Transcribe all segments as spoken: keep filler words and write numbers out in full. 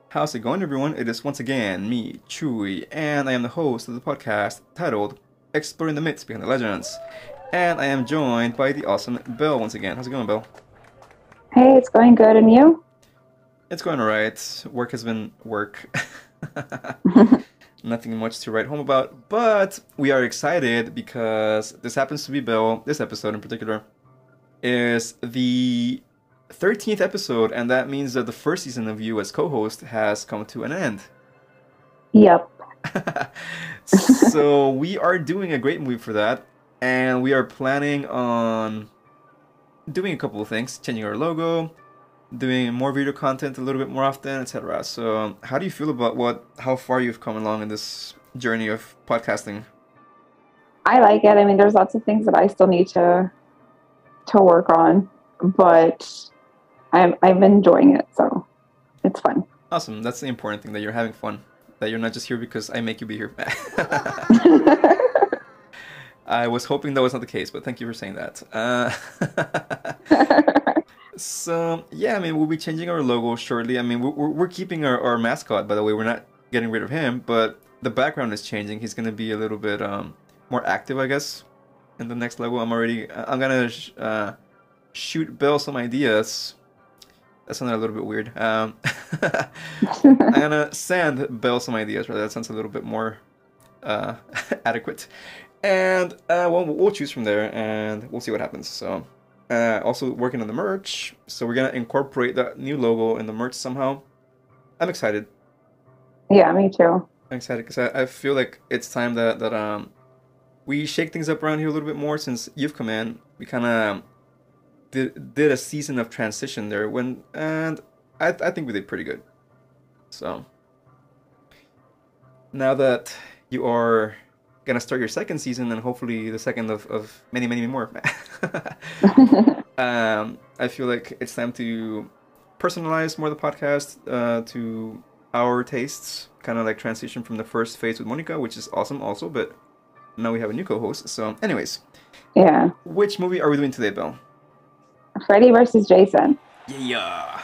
How's it going, everyone? It is once again me, Chewy, and I am the host of the podcast titled Exploring the Myths Behind the Legends. And I am joined by the awesome Bill once again. How's it going, Bill? Hey, it's going good, and you? It's going alright. Work has been work. Nothing much to write home about, but we are excited because this happens to be Bill, this episode in particular, is the thirteenth episode, and that means that the first season of you as co-host has come to an end. Yep. So we are doing a great movie for that, and we are planning on doing a couple of things, changing our logo, doing more video content a little bit more often, et cetera. So how do you feel about what, how far you've come along in this journey of podcasting? I like it. I mean, there's lots of things that I still need to to work on, but I'm I'm enjoying it, so it's fun. Awesome. That's the important thing, that you're having fun. That you're not just here because I make you be here. I was hoping that was not the case, but thank you for saying that. Uh, so, yeah, I mean, we'll be changing our logo shortly. I mean, we're, we're keeping our, our mascot, by the way. We're not getting rid of him, but the background is changing. He's going to be a little bit um, more active, I guess, in the next logo. I'm already, I'm going to uh, shoot Bill some ideas. That sounded a little bit weird. Um, I'm gonna send Bill some ideas, right? That sounds a little bit more uh, adequate. And uh, well, we'll choose from there, and we'll see what happens. So, uh, also working on the merch. So we're gonna incorporate that new logo in the merch somehow. I'm excited. Yeah, me too. I'm excited because I, I feel like it's time that that um we shake things up around here a little bit more since you've come in. We kind of Did, did a season of transition there when and I, I think we did pretty good. So now that you are gonna start your second season and hopefully the second of, of many many more, um, I feel like it's time to personalize more the podcast uh, to our tastes, kind of like transition from the first phase with Monica, which is awesome also, but now we have a new co-host. So anyways, Yeah. which movie are we doing today, Bill? Freddy versus Jason. Yeah.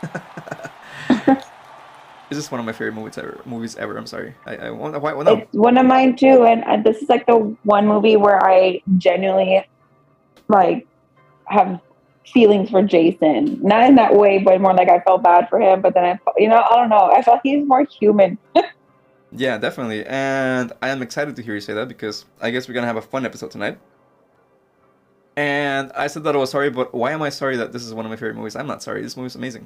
This is one of my favorite movies ever. Movies ever. I'm sorry. I, I want. Why? Well, no. It's one of mine too, and uh, this is like the one movie where I genuinely like have feelings for Jason. Not in that way, but more like I felt bad for him. But then I, you know, I don't know. I felt he's more human. Yeah, definitely. And I am excited to hear you say that because I guess we're gonna have a fun episode tonight. And I said that I was sorry, but why am I sorry that this is one of my favorite movies? I'm not sorry. This movie is amazing.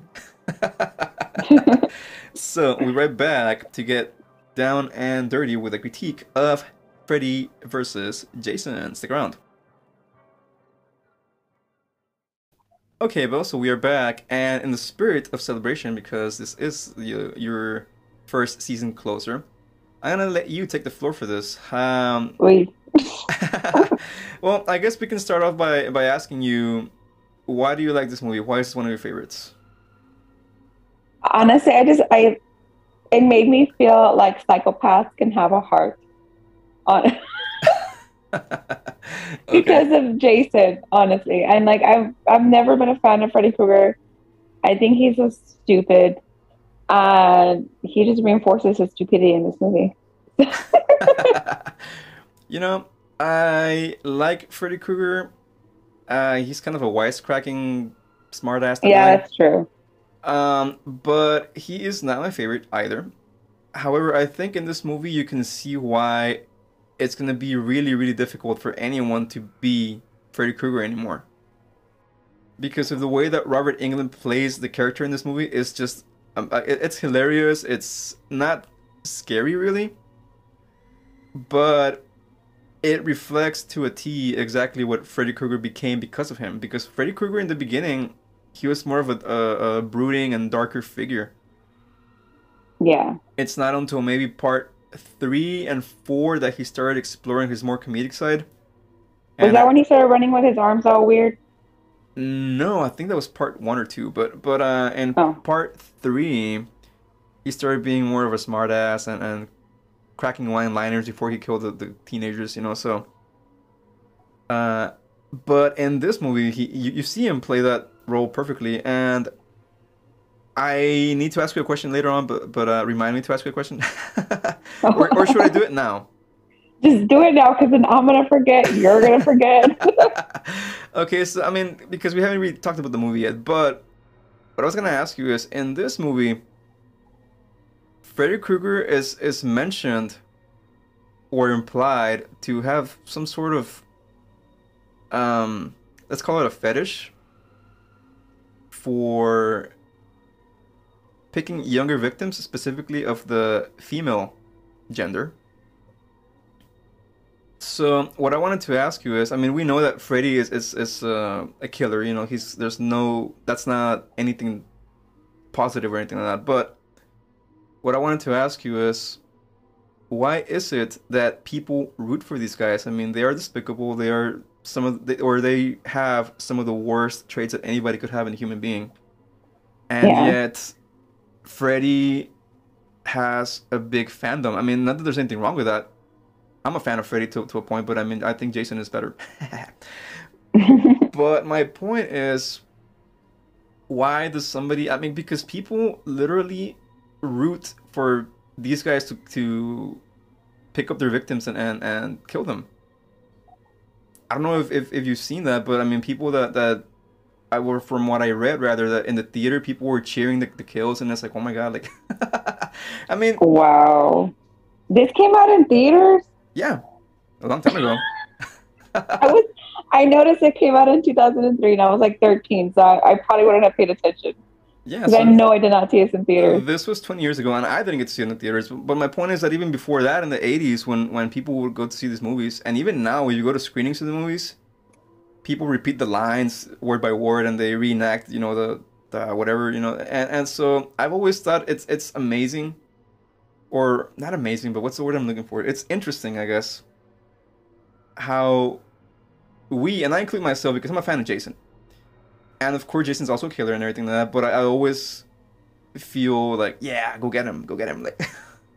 So we're right back to get down and dirty with a critique of Freddy versus Jason. Stick around. Okay, Bill, so we are back, and in the spirit of celebration, because this is the, your first season closer, I'm gonna let you take the floor for this. Um, Wait. Well, I guess we can start off by, by asking you, why do you like this movie? Why is this one of your favorites? Honestly, I just I it made me feel like psychopaths can have a heart on Okay. because of Jason, honestly. And like I've I've never been a fan of Freddy Krueger. I think he's so stupid. And he just reinforces his stupidity in this movie. You know, I like Freddy Krueger. Uh, he's kind of a wisecracking smartass in a Yeah, way. that's true. Um, but he is not my favorite either. However, I think in this movie you can see why it's gonna be really, really difficult for anyone to be Freddy Krueger anymore. Because of the way that Robert Englund plays the character in this movie is just um, uh, it- it's hilarious. It's not scary really, but it reflects to a T exactly what Freddy Krueger became because of him. Because Freddy Krueger in the beginning, he was more of a, a, a brooding and darker figure. Yeah. It's not until maybe part three and four that he started exploring his more comedic side. Was And that I, when he started running with his arms all weird? no, I think that was part one or two. But but uh, in Oh. part three, he started being more of a smartass and, and cracking one-liners before he killed the, the teenagers. You know, so. Uh, but in this movie, he you, you see him play that role perfectly, and I need to ask you a question later on, but but uh, remind me to ask you a question, or or should I do it now? Just do it now because then I'm gonna forget. You're gonna forget. Okay, so I mean, because we haven't really talked about the movie yet, but what I was gonna ask you is, in this movie, Freddy Krueger is is mentioned or implied to have some sort of um, let's call it a fetish for picking younger victims, specifically of the female gender. So what I wanted to ask you is, I mean, we know that Freddy is is, is uh, a killer. You know, he's there's no that's not anything positive or anything like that. But what I wanted to ask you is, why is it that people root for these guys? I mean, they are despicable. They are some of the, or they have some of the worst traits that anybody could have in a human being, and Yeah. yet Freddy has a big fandom. I mean, not that there's anything wrong with that. I'm a fan of Freddy to, to a point, but I mean, I think Jason is better. But my point is, why does somebody, I mean, because people literally root for these guys to, to pick up their victims and, and, and kill them. I don't know if, if, if you've seen that, but I mean, people that, that I were, from what I read, rather, that in the theater, people were cheering the, the kills, and it's like, oh my God, like, I mean, Wow. This came out in theaters? yeah, a long time ago. I was I noticed it came out in two thousand three and I was like thirteen, so I, I probably wouldn't have paid attention. Yeah, Because I so know I did not see this in uh, theaters. this was twenty years ago, and I didn't get to see it in the theaters. But my point is that even before that, in the eighties, when, when people would go to see these movies, and even now, when you go to screenings of the movies, people repeat the lines word by word, and they reenact, you know, the, the whatever, you know. And, and so I've always thought it's it's amazing, or not amazing, but what's the word I'm looking for? It's interesting, I guess, how we, and I include myself because I'm a fan of Jason. And of course, Jason's also a killer and everything like that, but I, I always feel like, yeah, go get him, go get him. Like,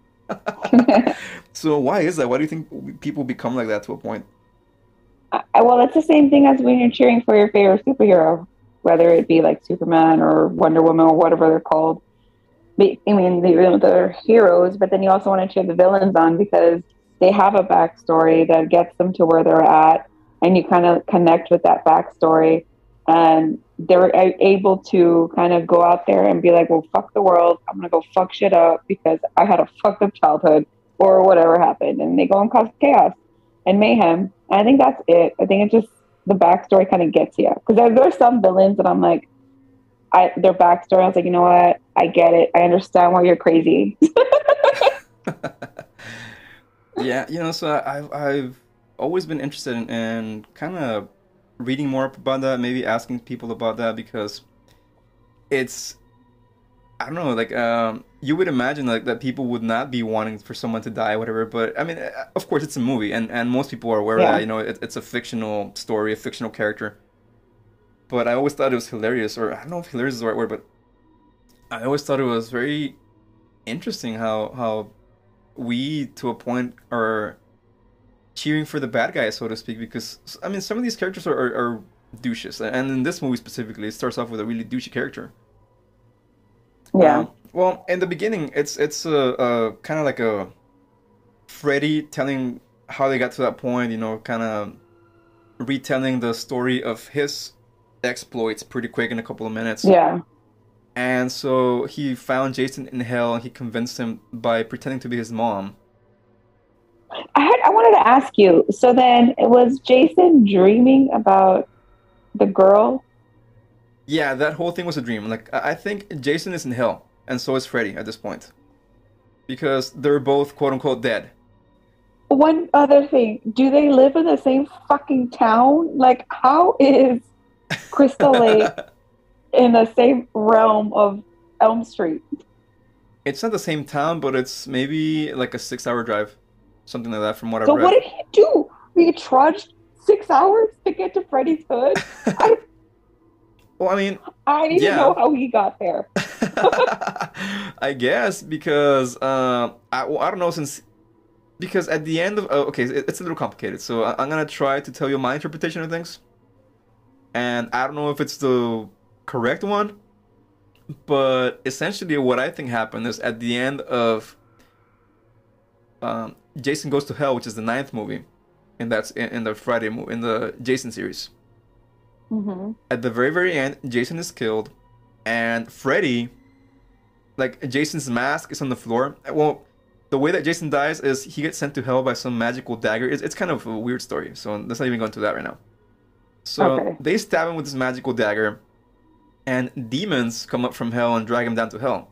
so why is that? Why do you think people become like that to a point? I, well, it's the same thing as when you're cheering for your favorite superhero, whether it be like Superman or Wonder Woman or whatever they're called. I mean, they're, they're heroes, but then you also want to cheer the villains on because they have a backstory that gets them to where they're at, and you kind of connect with that backstory, and they're able to kind of go out there and be like, well, fuck the world. I'm going to go fuck shit up because I had a fucked up childhood or whatever happened. And they go and cause chaos and mayhem. And I think that's it. I think it's just the backstory kind of gets you. Because there, there's some villains that I'm like, I their backstory, I was like, you know what? I get it. I understand why you're crazy. Yeah, you know, so I've I've always been interested in, in kind of reading more about that, maybe asking people about that because it's, I don't know, like um you would imagine like that people would not be wanting for someone to die, whatever. But I mean, uh, of course, it's a movie, and and most people are aware of Yeah. that. You know, it, it's a fictional story, a fictional character. But I always thought it was hilarious, or I don't know if hilarious is the right word, but I always thought it was very interesting how how we, to a point, are cheering for the bad guy, so to speak, because I mean, some of these characters are, are, are douches, and in this movie specifically, it starts off with a really douchey character. Yeah. Um, well, in the beginning, it's it's a, a kind of like a Freddy telling how they got to that point, you know, kind of retelling the story of his exploits pretty quick in a couple of minutes. Yeah. And so he found Jason in hell, and he convinced him by pretending to be his mom. I had I wanted to ask you. So then, it was Jason dreaming about the girl? Yeah, that whole thing was a dream. Like, I I think Jason is in hell, and so is Freddy at this point. Because they're both quote unquote dead. One other thing, do they live in the same fucking town? Like, how is Crystal Lake in the same realm of Elm Street? It's not the same town, but it's maybe like a six hour drive. Something like that from what I've So read. what did he do? He trudged six hours to get to Freddy's hood? I, Well, I mean, I need yeah. to know how he got there. I guess because uh, I, well, I don't know since because at the end of oh, okay, it, it's a little complicated. So I, I'm gonna try to tell you my interpretation of things, and I don't know if it's the correct one, But essentially, what I think happened is at the end of um, Jason Goes to Hell, which is the ninth movie, and that's in, in the Friday movie in the Jason series. Mm-hmm. At the very very end, Jason is killed, and Freddy, like Jason's mask is on the floor. Well, the way that Jason dies is he gets sent to hell by some magical dagger. It's, it's kind of a weird story, so let's not even go into that right now. So Okay. they stab him with this magical dagger, and demons come up from hell and drag him down to hell.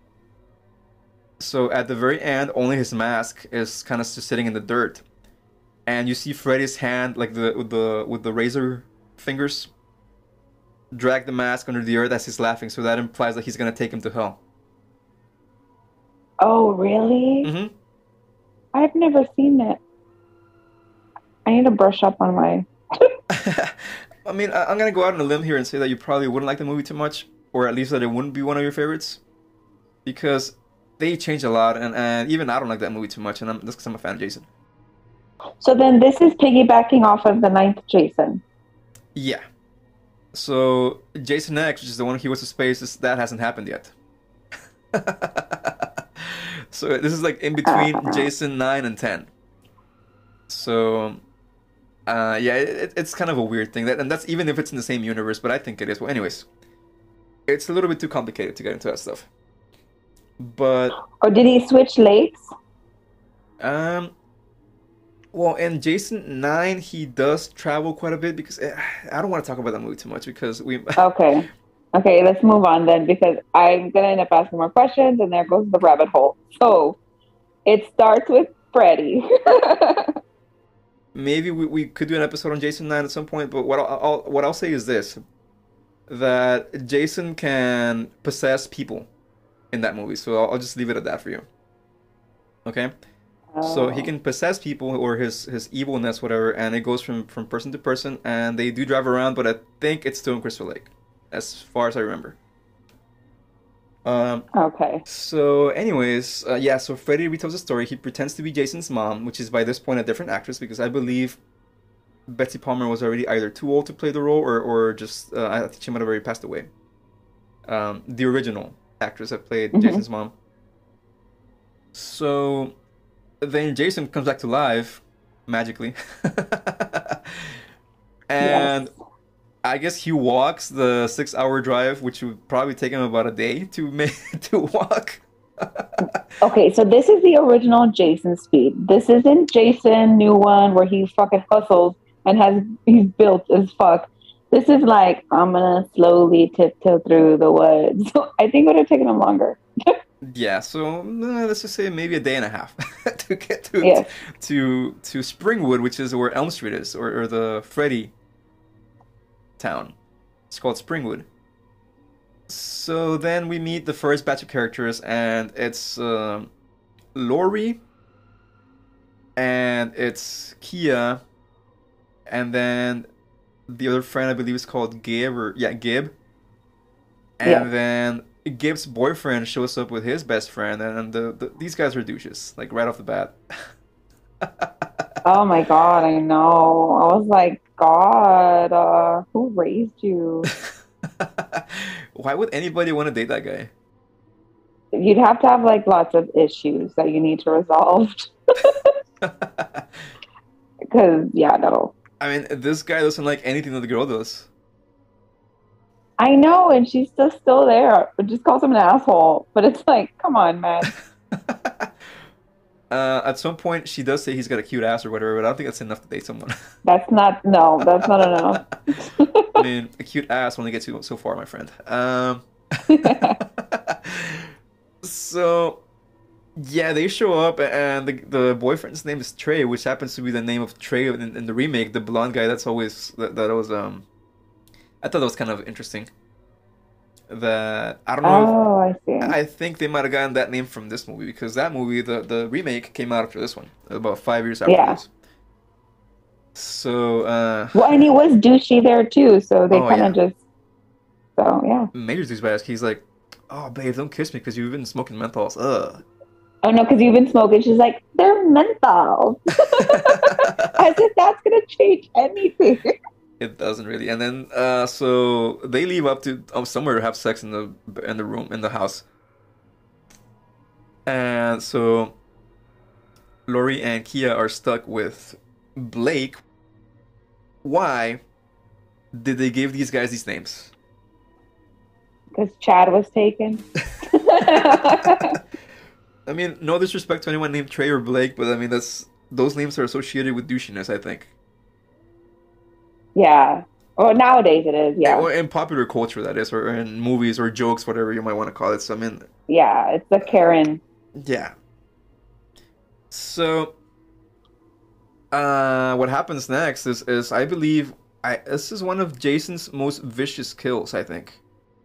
So at the very end, only his mask is kind of just sitting in the dirt, and you see Freddy's hand, like the with the with the razor fingers, drag the mask under the earth as he's laughing. So that implies that he's gonna take him to hell. Oh, really? Mm-hmm. I've never seen it. I need to brush up on my. I mean, I- I'm gonna go out on a limb here and say that you probably wouldn't like the movie too much, or at least that it wouldn't be one of your favorites, because they change a lot, and, and even I don't like that movie too much, and I'm, that's because I'm a fan of Jason. So then this is piggybacking off of the ninth Jason. Yeah. So Jason X, which is the one he goes to space, is, that hasn't happened yet. So this is like in between Uh, Jason nine and ten. So uh, yeah, it, it's kind of a weird thing, that, and that's even if it's in the same universe, but I think it is. Well, anyways, it's a little bit too complicated to get into that stuff. But or did he switch lakes? um, well, in Jason nine, he does travel quite a bit because eh, I don't want to talk about that movie too much because we. Okay. Okay, let's move on then because I'm gonna end up asking more questions and there goes the rabbit hole. So it starts with Freddy. Maybe we, we could do an episode on Jason nine at some point, but what I'll, I'll what I'll say is this: that Jason can possess people in that movie. So I'll, I'll just leave it at that for you. Okay? So he Oh, can possess people or his his evilness, whatever, and it goes from from person to person, and they do drive around, but I think it's still in Crystal Lake, as far as I remember. Um, okay. So, anyways, uh, yeah, so Freddy retells the story. He pretends to be Jason's mom, which is by this point a different actress because I believe Betsy Palmer was already either too old to play the role or, or just, uh, I think she might have already passed away. Um, the original actress that played Hmm. Jason's mom. So, then Jason comes back to life magically. Yes. And I guess he walks the six hour drive, which would probably take him about a day to make to walk. Okay, so this is the original Jason speed. This isn't Jason new one where he fucking hustles and has he's built as fuck. This is like I'm gonna slowly tiptoe through the woods. So I think it would have taken him longer. Yeah, so uh, let's just say maybe a day and a half to get to Yes. to to Springwood, which is where Elm Street is, or, or the Freddy town. It's called Springwood. So then we meet the first batch of characters, and it's um, Lori, and it's Kia, and then the other friend I believe is called Gib, or yeah, Gib, Yes. and then Gib's boyfriend shows up with his best friend, and the, the these guys are douches, like right off the bat. Oh my God, I know. I was like, God, uh, who raised you? Why would anybody want to date that guy? You'd have to have like lots of issues that you need to resolve. Because yeah, no. I mean, this guy doesn't like anything that the girl does. I know, and she's just still there. It just calls him an asshole. But it's like, come on, man. Uh, at some point, she does say he's got a cute ass or whatever, but I don't think that's enough to date someone. That's not no, that's not enough. I mean, a cute ass only gets you so far, my friend. Um, so, yeah, they show up, and the, the boyfriend's name is Trey, which happens to be the name of Trey in, in the remake, the blonde guy. That's always that, that was um, I thought that was kind of interesting. That I don't know if Oh, I see. I think they might have gotten that name from this movie because that movie, the, the remake, came out after this one, about five years Yeah. afterwards. So, uh, Well, and he was douchey there too, so they oh kind yeah, of just so yeah. Major douchebag. He's like, "Oh, babe, don't kiss me because you've been smoking menthols." Ugh. Oh no, because you've been smoking. She's like, they're menthol. As if that's gonna change anything. It doesn't really. And then uh so they leave up to um, somewhere to have sex in the in the room in the house. And so Lori and Kia are stuck with Blake. Why did they give these guys these names? Because Chad was taken. I mean, no disrespect to anyone named Trey or Blake, but I mean that's those names are associated with douchiness, I think. Yeah. Well, nowadays it is. Yeah. In, in popular culture, that is, or in movies or jokes, whatever you might want to call it. So I mean, Yeah. It's the Karen. yeah. So, uh, what happens next is is I believe I this is one of Jason's most vicious kills, I think.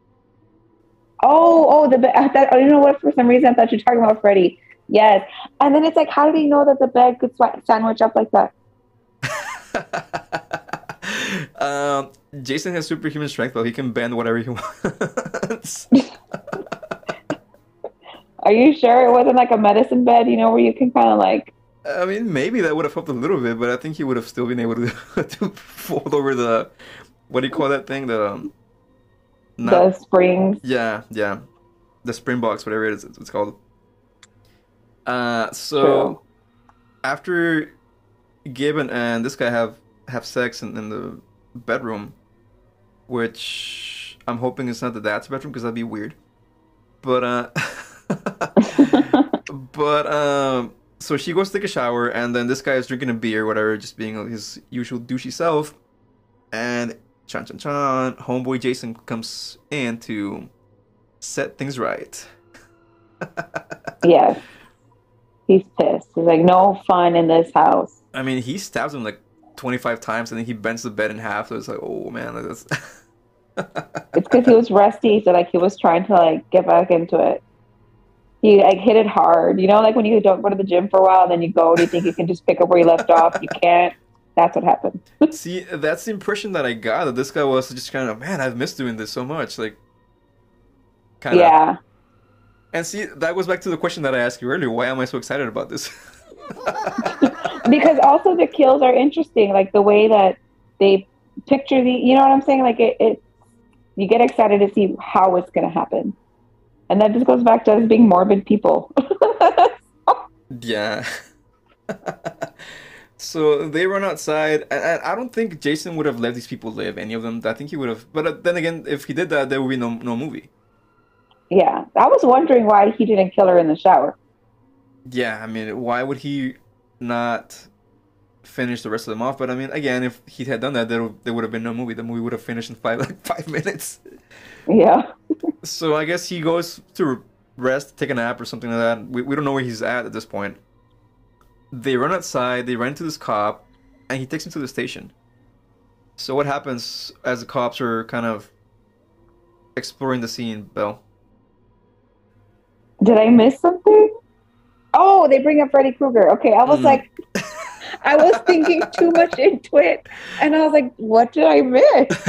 Oh, oh, the bed. I thought, oh, you know what? For some reason, I thought you were talking about Freddy. Yes. And then it's like, how did he know that the bed could swa- sandwich up like that? um, Jason has superhuman strength, though. He can bend whatever he wants. Are you sure it wasn't like a medicine bed, you know, where you can kind of like, I mean, maybe that would have helped a little bit, but I think he would have still been able to to fold over the what do you call that thing? The um, the not springs? yeah yeah the spring box, whatever it is, it's called. Uh, True. so after Gibbon and this guy have have sex in, in the bedroom, which I'm hoping is not the dad's bedroom because that'd be weird. But uh, but um, so she goes to take a shower, and then this guy is drinking a beer, whatever, just being his usual douchey self. And chan chan chan, homeboy Jason comes in to set things right. Yes. He's pissed. He's like, no fun in this house. I mean, he stabs him like twenty-five times, and then he bends the bed in half. So it's like, oh man, that's. It's because he was rusty, so like he was trying to like get back into it. He like hit it hard. You know, like when you don't go to the gym for a while, then you go and you think you can just pick up where you left off. You can't. That's what happened. See, that's the impression that I got, that this guy was just kind of, man, I've missed doing this so much, like, kind of. Yeah. And see, that goes back to the question that I asked you earlier. Why am I so excited about this? Because also the kills are interesting, like the way that they picture the, you know what I'm saying? Like it, it you get excited to see how it's going to happen. And that just goes back to us being morbid people. Yeah. So they run outside, and I don't think Jason would have let these people live, any of them. I think he would have, but then again, if he did that, there would be no no movie. Yeah. I was wondering why he didn't kill her in the shower. Yeah, I mean, why would he not finish the rest of them off? But I mean, again, if he had done that, there there would have been no movie. The movie would have finished in five like five minutes. Yeah. So I guess he goes to rest, take a nap or something like that. We we don't know where he's at at this point. They run outside, they run into this cop, and he takes him to the station. So what happens as the cops are kind of exploring the scene, Belle? Did I miss something? Oh, they bring up Freddy Krueger. Okay, I was Mm. like, I was thinking too much into it, and I was like, what did I miss?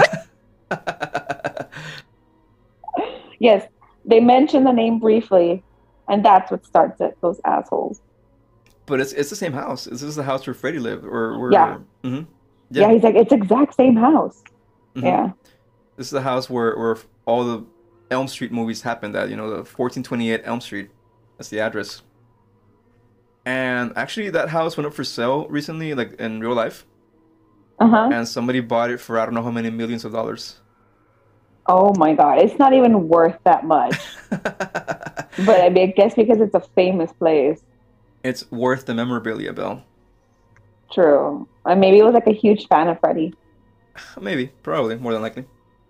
Yes, they mentioned the name briefly, and that's what starts it. Those assholes. But it's it's the same house. This is the house where Freddy lived, or where. Yeah. hmm Yeah, Yeah. he's like, it's exact same house. hmm Yeah, This is the house where where all the Elm Street movies happened at. You know, the fourteen twenty-eight Elm Street. That's the address. And actually, that house went up for sale recently, like in real life, uh huh. and somebody bought it for I don't know how many millions of dollars. Oh my God, it's not even worth that much. But I mean, I guess because it's a famous place. It's worth the memorabilia, Belle. True. And maybe it was like a huge fan of Freddy. Maybe, probably, more than likely.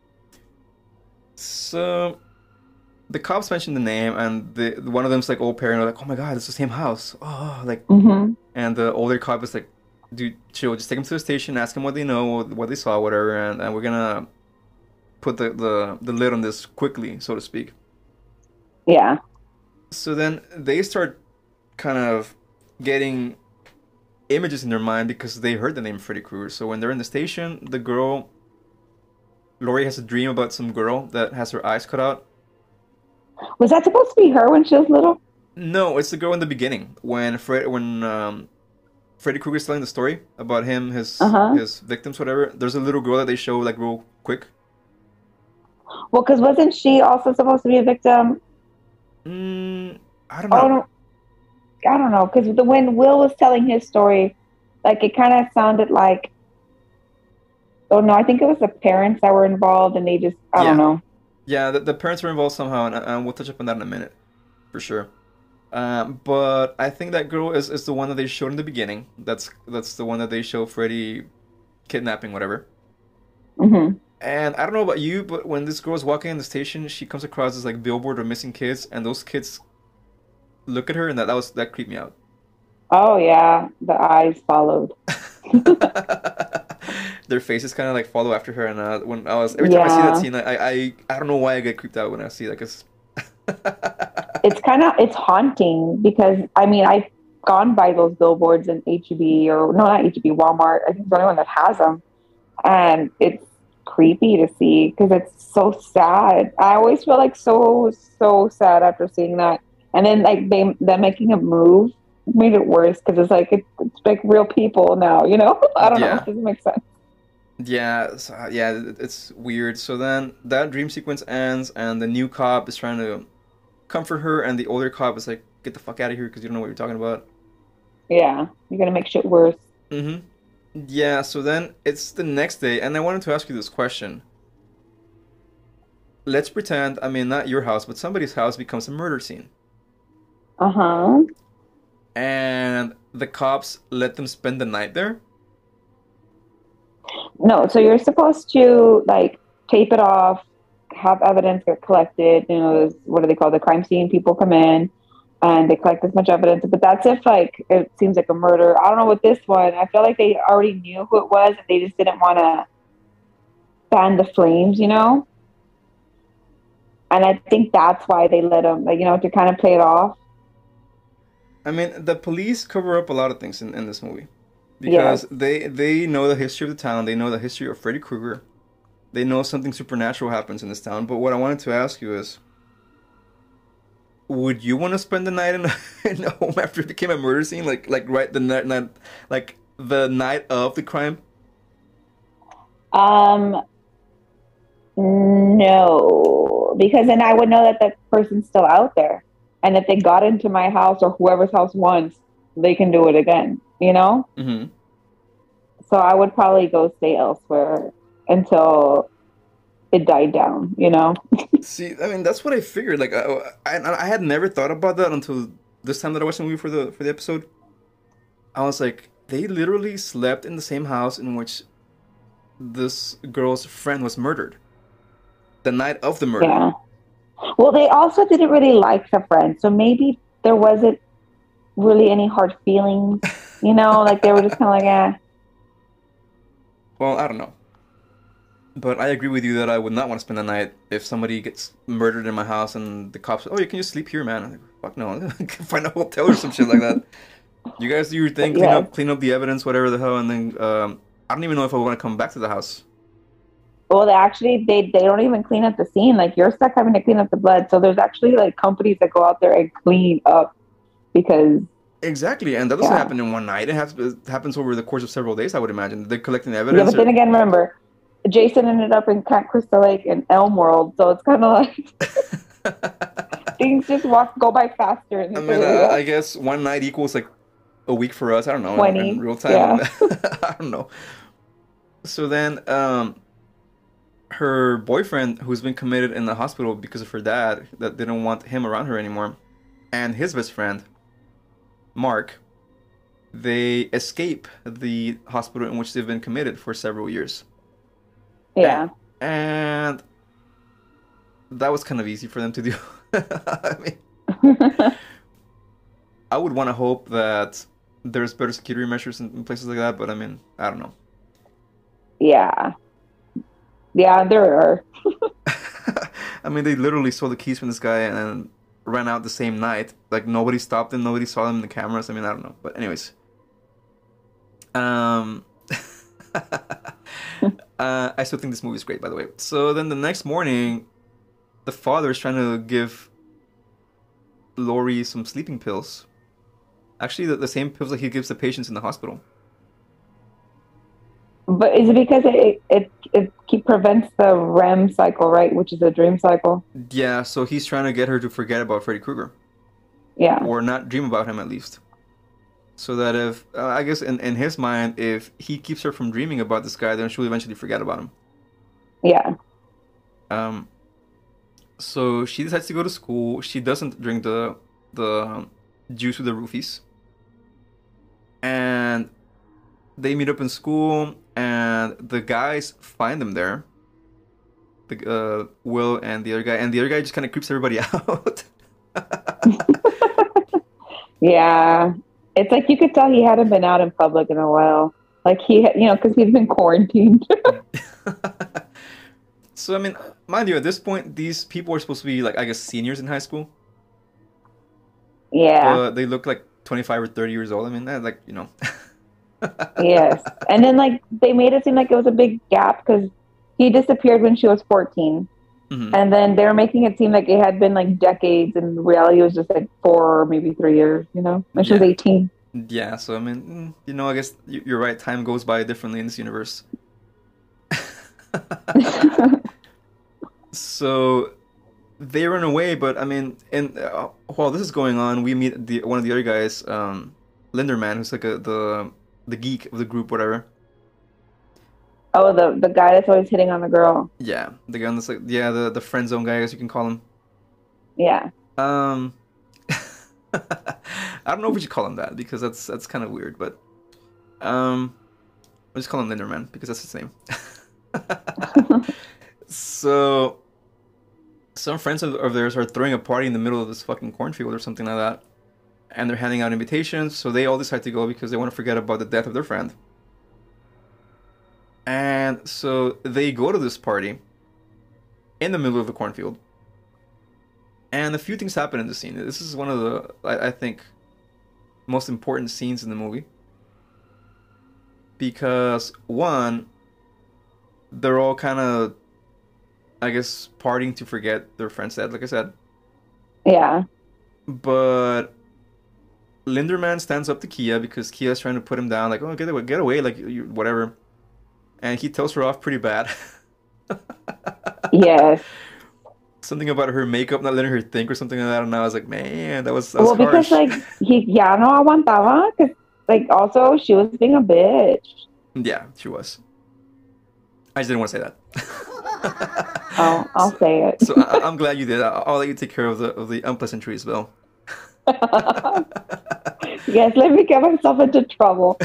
So, the cops mentioned the name, and the one of them's like old parent, like, "Oh my God, it's the same house." Oh, like, Mm-hmm. and the older cop is like, "Dude, chill. Just take them to the station, ask them what they know, what they saw, whatever, and, and we're gonna put the, the the lid on this quickly, so to speak." Yeah. So then they start kind of getting images in their mind because they heard the name Freddy Krueger. So when they're in the station, the girl, Lori, has a dream about some girl that has her eyes cut out. Was that supposed to be her when she was little? No, it's the girl in the beginning when Fred when um, Freddy Krueger's telling the story about him, his Uh-huh. his victims, whatever. There's a little girl that they show like real quick. Well, because wasn't she also supposed to be a victim? Mm, I don't Oh, know. no, I don't know. Because the when Will was telling his story, like it kind of sounded like, oh no, I think it was the parents that were involved, and they just, I don't Yeah, know. yeah. The, the parents were involved somehow, and, and we'll touch up on that in a minute for sure. Um, but I think that girl is, is the one that they showed in the beginning. That's that's the one that they show Freddy kidnapping, whatever. Hmm. And I don't know about you, but when this girl's walking in the station, she comes across this like billboard of missing kids, and those kids look at her, and that, that was that creeped me out. Oh yeah, the eyes followed. Their faces kind of like follow after her, and uh, when I was every time I see that Yeah, scene, I I I don't know why I get creeped out when I see that, cause it's kind of it's haunting because I mean I've gone by those billboards in H E B or no, not H E B, Walmart. I think it's the only one that has them, and it's creepy to see because it's so sad. I always feel like so so sad after seeing that, and then like they them making a move made it worse because it's like it, it's like real people now. You know, I don't know. It yeah. doesn't make sense. Yeah, so, yeah, it- it's weird. So then that dream sequence ends, and the new cop is trying to comfort her, and the older cop is like, "Get the fuck out of here, because you don't know what you're talking about." Yeah, you're gonna make shit worse. Mm-hmm. Yeah. So then it's the next day, and I wanted to ask you this question. Let's pretend, I mean, not your house, but somebody's house becomes a murder scene, Uh huh. and the cops let them spend the night there. No, so you're supposed to like tape it off, have evidence get collected. You know, there's- what do they call the crime scene? People come in and they collect as much evidence. But that's if like it seems like a murder. I don't know with this one. I feel like they already knew who it was, and they just didn't want to fan the flames. You know, and I think that's why they let them, like you know, to kind of play it off. I mean, the police cover up a lot of things in, in this movie Yes. because they they know the history of the town. They know the history of Freddy Krueger. They know something supernatural happens in this town. But what I wanted to ask you is, would you want to spend the night in a, in a home after it became a murder scene? Like like right the night, night like the night of the crime? Um. No, because then I would know that the person's still out there. And if they got into my house or whoever's house once, they can do it again, you know? Mm-hmm. So I would probably go stay elsewhere until it died down, you know? See, I mean, that's what I figured. Like, I, I I had never thought about that until this time that I watched the movie for the for the episode. I was like, they literally slept in the same house in which this girl's friend was murdered. The night of the murder. Yeah. Well, they also didn't really like the friend. So maybe there wasn't really any hard feelings, you know? Like they were just kind of like, eh. Well, I don't know. But I agree with you that I would not want to spend the night if somebody gets murdered in my house and the cops, oh, you can just sleep here, man. I'm like, fuck no, find a hotel or some shit like that. You guys do your thing, clean Yeah. up, clean up the evidence, whatever the hell, and then um, I don't even know if I want to come back to the house. Well, they actually they they don't even clean up the scene. Like you're stuck having to clean up the blood. So there's actually like companies that go out there and clean up because Exactly, and that doesn't yeah. happen in one night. It, has, it happens over the course of several days, I would imagine. They're collecting Yeah, evidence. but then Or... again, remember, Jason ended up in Camp Crystal Lake and Elm World, so it's kind of like things just walk go by faster in I this mean, uh, area. I guess one night equals like a week for us. I don't know, in, in Twenty, real time. yeah, I don't know. So then, um, her boyfriend, who's been committed in the hospital because of her dad, that didn't want him around her anymore, and his best friend, Mark, they escape the hospital in which they've been committed for several years. And, yeah. and that was kind of easy for them to do. I mean, I would want to hope that there's better security measures in, in places like that, but I mean, I don't know. Yeah, yeah, there are. I mean, they literally stole the keys from this guy and ran out the same night. Like nobody stopped them, nobody saw them in the cameras. I mean, I don't know. But anyways, um, uh, I still think this movie is great, by the way. So then the next morning, the father is trying to give Lori some sleeping pills, Actually, the, the same pills that he gives the patients in the hospital. But is it because it it it keep prevents the R E M cycle, right? Which is a dream cycle. Yeah, so he's trying to get her to forget about Freddy Krueger, Yeah. or not dream about him at least. So that if, uh, I guess in, in his mind, if he keeps her from dreaming about this guy, then she'll eventually forget about him. Yeah. Um, so she decides to go to school. She doesn't drink the the juice with the roofies, and they meet up in school, and the guys find them there. The uh, Will and the other guy, and the other guy just kind of creeps everybody out. Yeah. It's like you could tell he hadn't been out in public in a while. Like he, had- you know, because he's been quarantined. So I mean, mind you, at this point, these people are supposed to be like, I guess, seniors in high school, Yeah. but they look like twenty-five or thirty years old. I mean, that like you know. Yes. And then like they made it seem like it was a big gap because he disappeared when she was fourteen. Mhm. And then they were making it seem like it had been like decades, and in reality it was just like four or maybe three years, you know? When she was Yeah. eighteen. Yeah, so I mean, mm, you know, I guess y- you're right. Time goes by differently in this universe. So they run away, but I mean, and uh, while this is going on, we meet the one of the other guys, um, Linderman, who's like a, the the geek of the group, whatever. Oh, the the guy that's always hitting on the girl. Yeah, the guy that's like, yeah, the the friend zone guy, I guess you can call him. Yeah. Um, I don't know if we should call him that because that's that's kind of weird, but um, I'll just call him Linderman because that's his name. So some friends of, of theirs are throwing a party in the middle of this fucking cornfield or something like that, and they're handing out invitations. So they all decide to go because they want to forget about the death of their friend. And so they go to this party in the middle of the cornfield. And a few things happen in the scene. This is one of the, I, I think, most important scenes in the movie. Because, one, they're all kind of, I guess, partying to forget their friend's dead, like I said. Yeah. But Linderman stands up to Kia because Kia's trying to put him down, like, oh, get away, get away, like, you, whatever. And he tells her off pretty bad. Yes. Something about her makeup not letting her think or something like that. And I was like, man, that was, that was Well, because harsh. like he ya no aguantaba, because like also she was being a bitch. Yeah, she was. I just didn't want to say that. Oh, I'll So, say it. so I, I'm glad you did. I'll, I'll let you take care of the of the unpleasantries, Bill. Yes, let me get myself into trouble.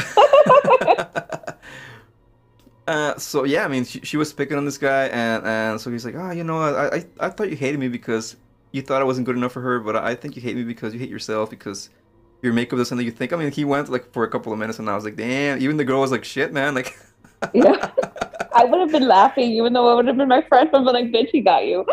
Uh, so yeah, I mean, she, she was picking on this guy, and, and so he's like, oh, you know, I, I I thought you hated me because you thought I wasn't good enough for her, but I think you hate me because you hate yourself because your makeup doesn't let you think. I mean, he went like for a couple of minutes, and I was like, damn. Even the girl was like, shit, man, like. Yeah. I would have been laughing, even though it would have been my friend. I'd be like, bitch, he got you.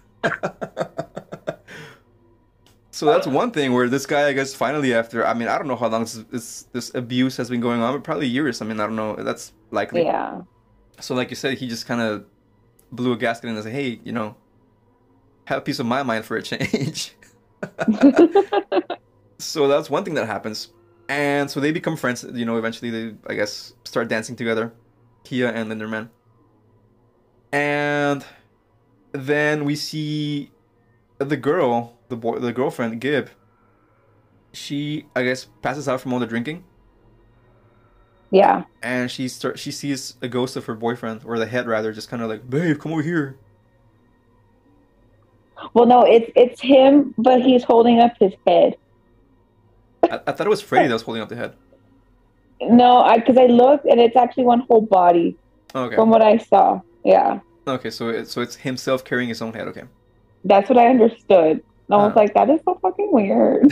So that's one thing where this guy, I guess, finally after, I mean, I don't know how long this this, this abuse has been going on, but probably years. I mean, I don't know. That's likely. Yeah. So like you said, he just kind of blew a gasket and said, hey, you know, have a piece of my mind for a change. So that's one thing that happens. And so they become friends, you know, eventually they, I guess, start dancing together, Kia and Linderman. And then we see the girl, the boy, the girlfriend, Gib. She, I guess, passes out from all the drinking, Yeah. and she start she sees a ghost of her boyfriend, or the head rather, just kind of like, babe, come over here. Well, no, it's it's him, but he's holding up his head. I, I thought it was Freddy that was holding up the head. No, I because I looked and it's actually one whole body Oh, okay. from what I saw. Yeah, Okay, so it, so it's himself carrying his own head. Okay. that's what I understood. And I was Uh. like, that is so fucking weird.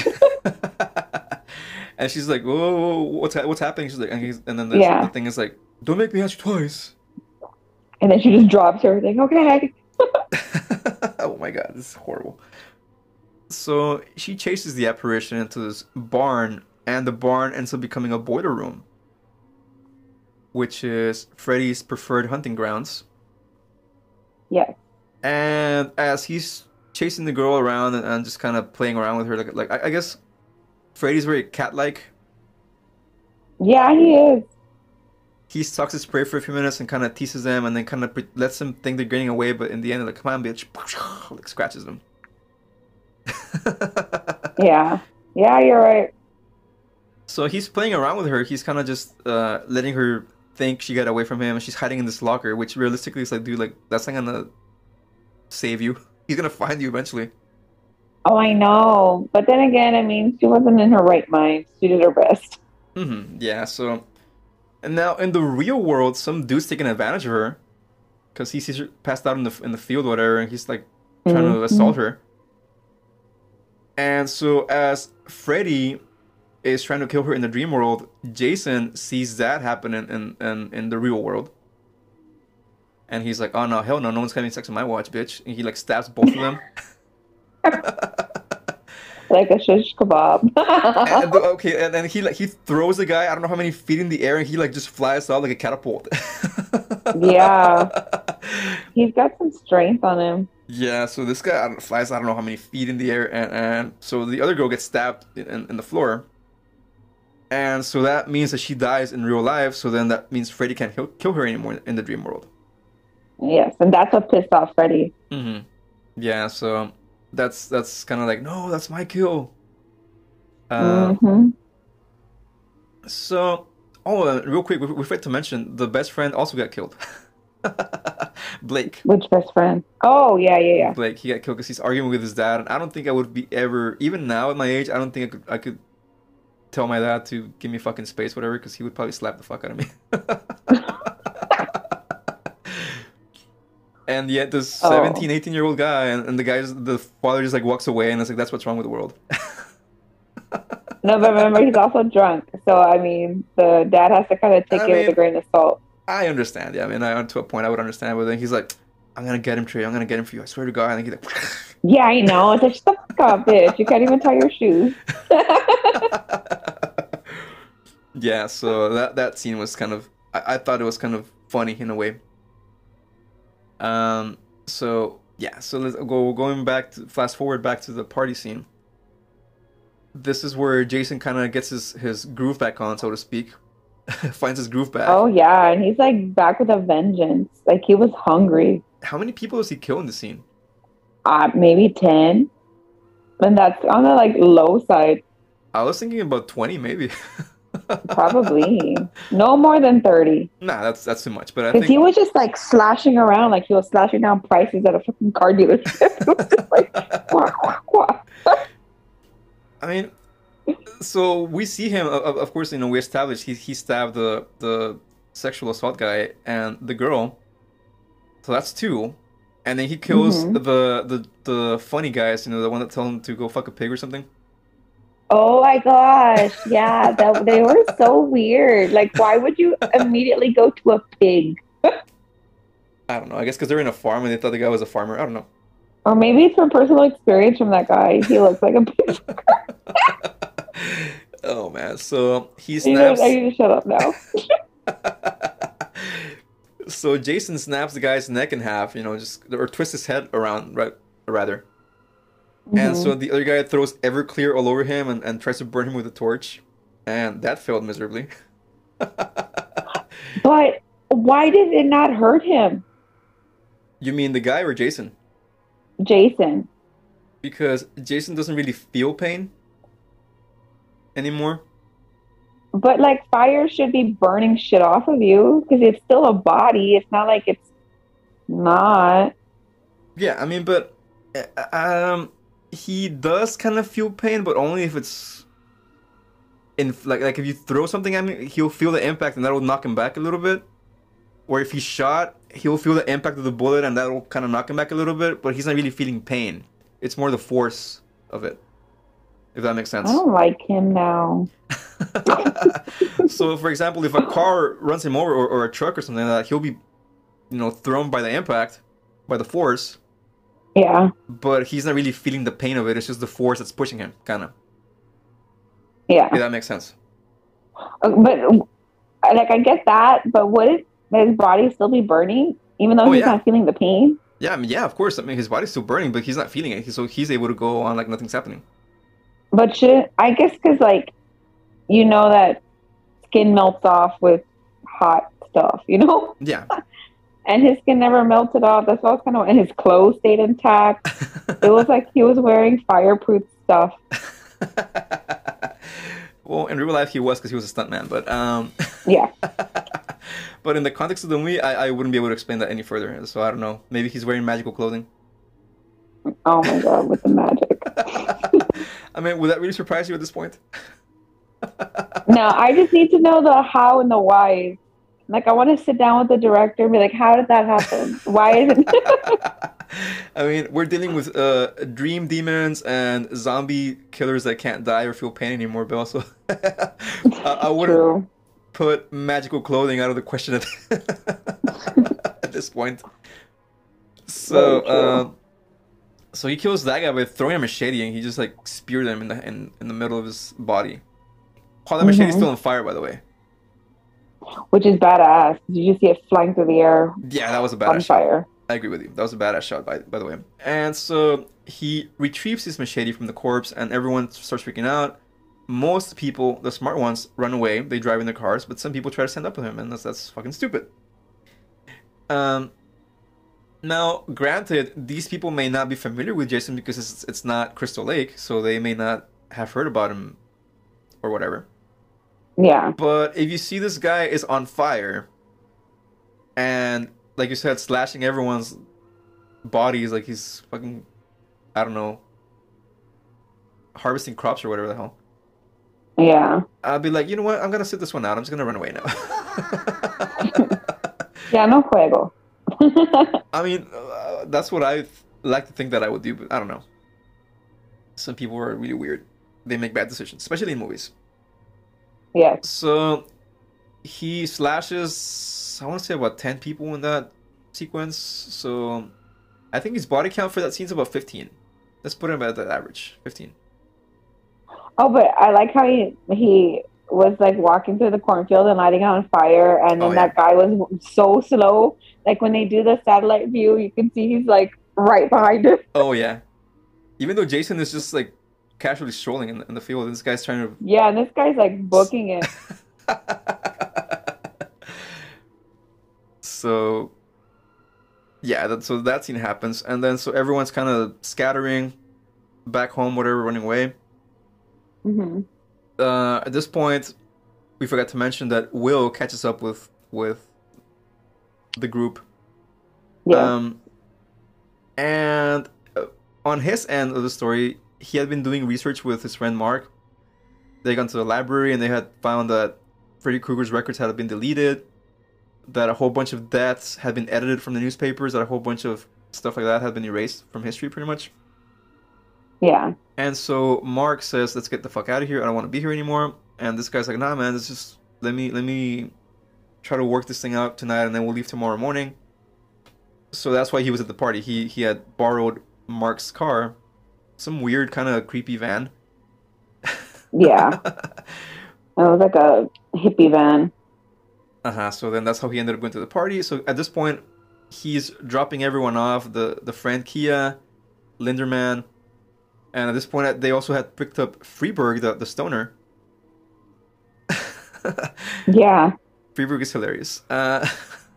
And she's like, whoa, whoa, whoa, what's ha- what's happening? She's like, and, he's, and then the, Yeah. the thing is like, don't make me ask you twice. And then she just drops everything. Okay. Oh my god, this is horrible. So she chases the apparition into this barn, and the barn ends up becoming a boiler room, which is Freddy's preferred hunting grounds. Yes. And as he's chasing the girl around and, and just kind of playing around with her, like, like I, I guess Freddy's very cat-like. Yeah, he is. He sucks his prey for a few minutes and kind of teases them, and then kind of pre- lets them think they're getting away, but in the end, they're like, "Come on, bitch!" Like scratches them. Yeah, yeah, you're right. So he's playing around with her. He's kind of just uh, letting her think she got away from him, and she's hiding in this locker, which realistically is like, dude, like that's not gonna save you. He's gonna find you eventually. Oh, I know. But then again, I mean, she wasn't in her right mind. She did her best. Mm-hmm. Yeah. So, and now in the real world, some dude's taking advantage of her because he sees her passed out in the in the field, or whatever, and he's like trying Mm-hmm. to assault her. And so, as Freddy is trying to kill her in the dream world, Jason sees that happen in, in, in, in the real world. And he's like, oh no, hell no, no one's having sex on my watch, bitch. And he like stabs both of them. Like a shish kebab. And, okay, and then he like he throws the guy, I don't know how many feet in the air, and he like just flies out like a catapult. Yeah. He's got some strength on him. Yeah, so this guy I don't, flies I don't know how many feet in the air, and, and so the other girl gets stabbed in, in, in the floor. And so that means that she dies in real life, so then that means Freddy can't kill, kill her anymore in the dream world. Yes, and that's what pissed off Freddy. Mm-hmm. Yeah, so that's that's kind of like, no, that's my kill. Uh, Mm-hmm. So, oh, uh, real quick, we, we forgot to mention the best friend also got killed. Blake. Which best friend? Oh, yeah, yeah, yeah. Blake, he got killed because he's arguing with his dad, and I don't think I would be ever, even now at my age, I don't think I could, I could tell my dad to give me fucking space, whatever, because he would probably slap the fuck out of me. And yet, this Oh. seventeen, eighteen year old guy, and, and the guy, just, the father just like walks away, and it's like, that's what's wrong with the world. No, but remember, he's also drunk. So, I mean, the dad has to kind of take I it with mean- a grain of salt. I understand, yeah. I mean, I, to a point, I would understand, but then he's like, I'm gonna get him, Trey. I'm gonna get him for you. I swear to God. And he's like, Yeah, I know. It's like, shut the fuck up, bitch. You can't even tie your shoes. yeah. So that that scene was kind of, I, I thought it was kind of funny in a way. Um. So yeah. So let's go going back to fast forward back to the party scene. This is where Jason kind of gets his his groove back on, so to speak. Finds his groove back. Oh, yeah. And he's like back with a vengeance. Like, he was hungry. How many people does he kill in the scene? Uh, maybe ten. And that's on the like low side. I was thinking about twenty, maybe. Probably. No more than thirty. Nah, that's that's too much. But I Because think he was just like slashing around, like he was slashing down prices at a fucking car dealership. It was just like, wah, wah, wah. I mean, so we see him. Of, of course, you know, we established he he stabbed the the sexual assault guy and the girl. So that's two, and then he kills Mhm. the the the funny guys. You know, the one that told him to go fuck a pig or something. Oh my gosh. Yeah, that, they were so weird. Like, why would you immediately go to a pig? I don't know. I guess because they're in a farm and they thought the guy was a farmer. I don't know. Or maybe it's from personal experience from that guy. He looks like a pig. Oh man. So he You know, snaps. I need to shut up now. So Jason snaps the guy's neck in half. You know, just or twists his head around, right? Rather. And Mhm. so the other guy throws Everclear all over him and, and tries to burn him with a torch. And that failed miserably. But why did it not hurt him, You mean the guy or Jason? Jason? Because Jason doesn't really feel pain anymore. But like, fire should be burning shit off of you because it's still a body. It's not like it's not. Yeah, I mean, but uh, um, he does kind of feel pain, but only if it's in like like if you throw something at him, he'll feel the impact and that'll knock him back a little bit. Or if he's shot, he'll feel the impact of the bullet and that'll kind of knock him back a little bit, but he's not really feeling pain. It's more the force of it, if that makes sense. I don't like him now. So, for example, if a car runs him over or, or a truck or something like that, he'll be, you know, thrown by the impact, by the force, Yeah, but he's not really feeling the pain of it. It's just the force that's pushing him, kind of. yeah. If that makes sense. Uh, But uh, like, I get that. But would it, his body still be burning, even though Oh, he's yeah. not feeling the pain? Yeah, I mean, yeah, of course. I mean, his body's still burning, but he's not feeling it, so he's able to go on like nothing's happening. But should I guess because like you know that skin melts off with hot stuff, you know, Yeah. and his skin never melted off. That's why I was kind of, and his clothes stayed intact. It was like he was wearing fireproof stuff. Well, in real life he was because he was a stuntman, but um, Yeah. but in the context of the movie, I, I wouldn't be able to explain that any further. So I don't know. Maybe he's wearing magical clothing. Oh my god, with the magic. I mean, would that really surprise you at this point? No, I just need to know the how and the why. Like, I want to sit down with the director and be like, how did that happen? Why isn't I mean, we're dealing with uh, dream demons and zombie killers that can't die or feel pain anymore, but also I, I wouldn't true? put magical clothing out of the question at, at this point. So, Very true. uh, so he kills that guy by throwing a machete, and he just like speared him in the in, in the middle of his body. While the machete's hmm still on fire, by the way. Which is badass. You just see it flying through the air Yeah, that was a on badass shot. fire. I agree with you. That was a badass shot, by by the way. And so he retrieves his machete from the corpse, and everyone starts freaking out. Most people, the smart ones, run away. They drive in their cars, but some people try to stand up with him, and that's that's fucking stupid. Um. Now, granted, these people may not be familiar with Jason because it's it's not Crystal Lake, so they may not have heard about him or whatever. Yeah. But if you see this guy is on fire, and like you said, slashing everyone's bodies like he's fucking, I don't know, harvesting crops or whatever the hell. Yeah. I'll be like, you know what? I'm gonna sit this one out. I'm just gonna run away now. Yeah, no juego. I mean, uh, that's what I th- like to think that I would do, but I don't know. Some people are really weird. They make bad decisions, especially in movies. Yes. So he slashes, I want to say about ten people in that sequence. So I think his body count for that scene is about fifteen. Let's put him at the average, fifteen. Oh, but I like how he he was like walking through the cornfield and lighting it on fire, and Oh then yeah. that guy was so slow. Like when they do the satellite view, you can see he's like right behind him. Oh yeah. Even though Jason is just like casually strolling in the, in the field, this guy's trying Yeah, and this guy's like booking it. to. So yeah, that, so that scene happens, and then so everyone's kind of scattering back home, whatever, running away. hmm Uh, at this point, we forgot to mention that Will catches up with with the group. Yeah. Um, and uh, on his end of the story, he had been doing research with his friend Mark. They got to the library and they had found that Freddy Krueger's records had been deleted, that a whole bunch of deaths had been edited from the newspapers, that a whole bunch of stuff like that had been erased from history, pretty much. Yeah. And so Mark says, "Let's get the fuck out of here. I don't want to be here anymore." And this guy's like, "Nah, man. Let's just let me let me try to work this thing out tonight, and then we'll leave tomorrow morning." So that's why he was at the party. He he had borrowed Mark's car, some weird kind of creepy van. Yeah. It was like a hippie van. Uh-huh. So then that's how he ended up going to the party. So at this point, he's dropping everyone off. The the friend Kia, Linderman, and at this point they also had picked up Freeberg, the, the stoner. Yeah. Freeberg is hilarious. Uh,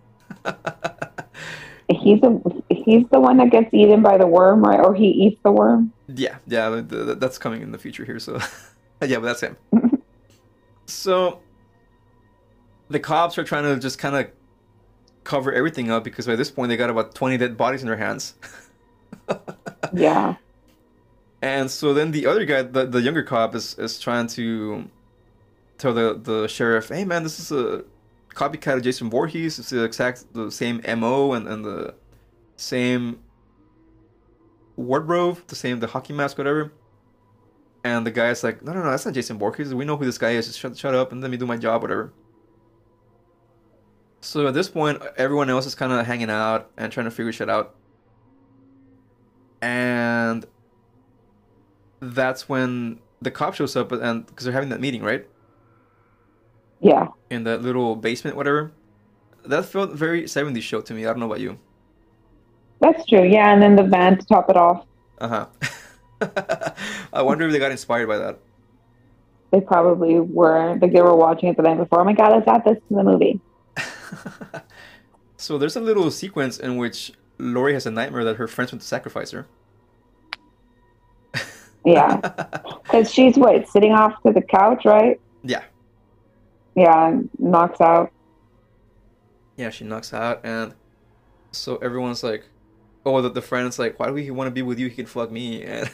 He's a he's the one that gets eaten by the worm, right? Or he eats the worm. yeah, yeah, th- th- that's coming in the future here. So yeah, but that's him. So the cops are trying to just kind of cover everything up because by this point they got about twenty dead bodies in their hands. Yeah. And so then the other guy, the, the younger cop, is, is trying to tell the, the sheriff, "Hey man, this is a copycat of Jason Voorhees. It's the exact the same M O and, and the same wardrobe, the same the hockey mask, whatever." And the guy's like, "No, no, no, that's not Jason Voorhees. We know who this guy is. Just shut, shut up and let me do my job, whatever." So at this point, everyone else is kind of hanging out and trying to figure shit out. And that's when the cop shows up, and because they're having that meeting, right? Yeah. In that little basement, whatever. That felt very seventies show to me. I don't know about you. That's true. Yeah, and then the van to top it off. Uh huh. I wonder if they got inspired by that. They probably were. Like they were watching it the night before. Oh my god, let's add this to the movie. So there's a little sequence in which Lori has a nightmare that her friends went to sacrifice her. Yeah, because she's what sitting off to the couch, right? Yeah. Yeah, and knocks out. Yeah, she knocks out, and so everyone's like, oh, the, the friend's like, why do he want to be with you? He can fuck me. And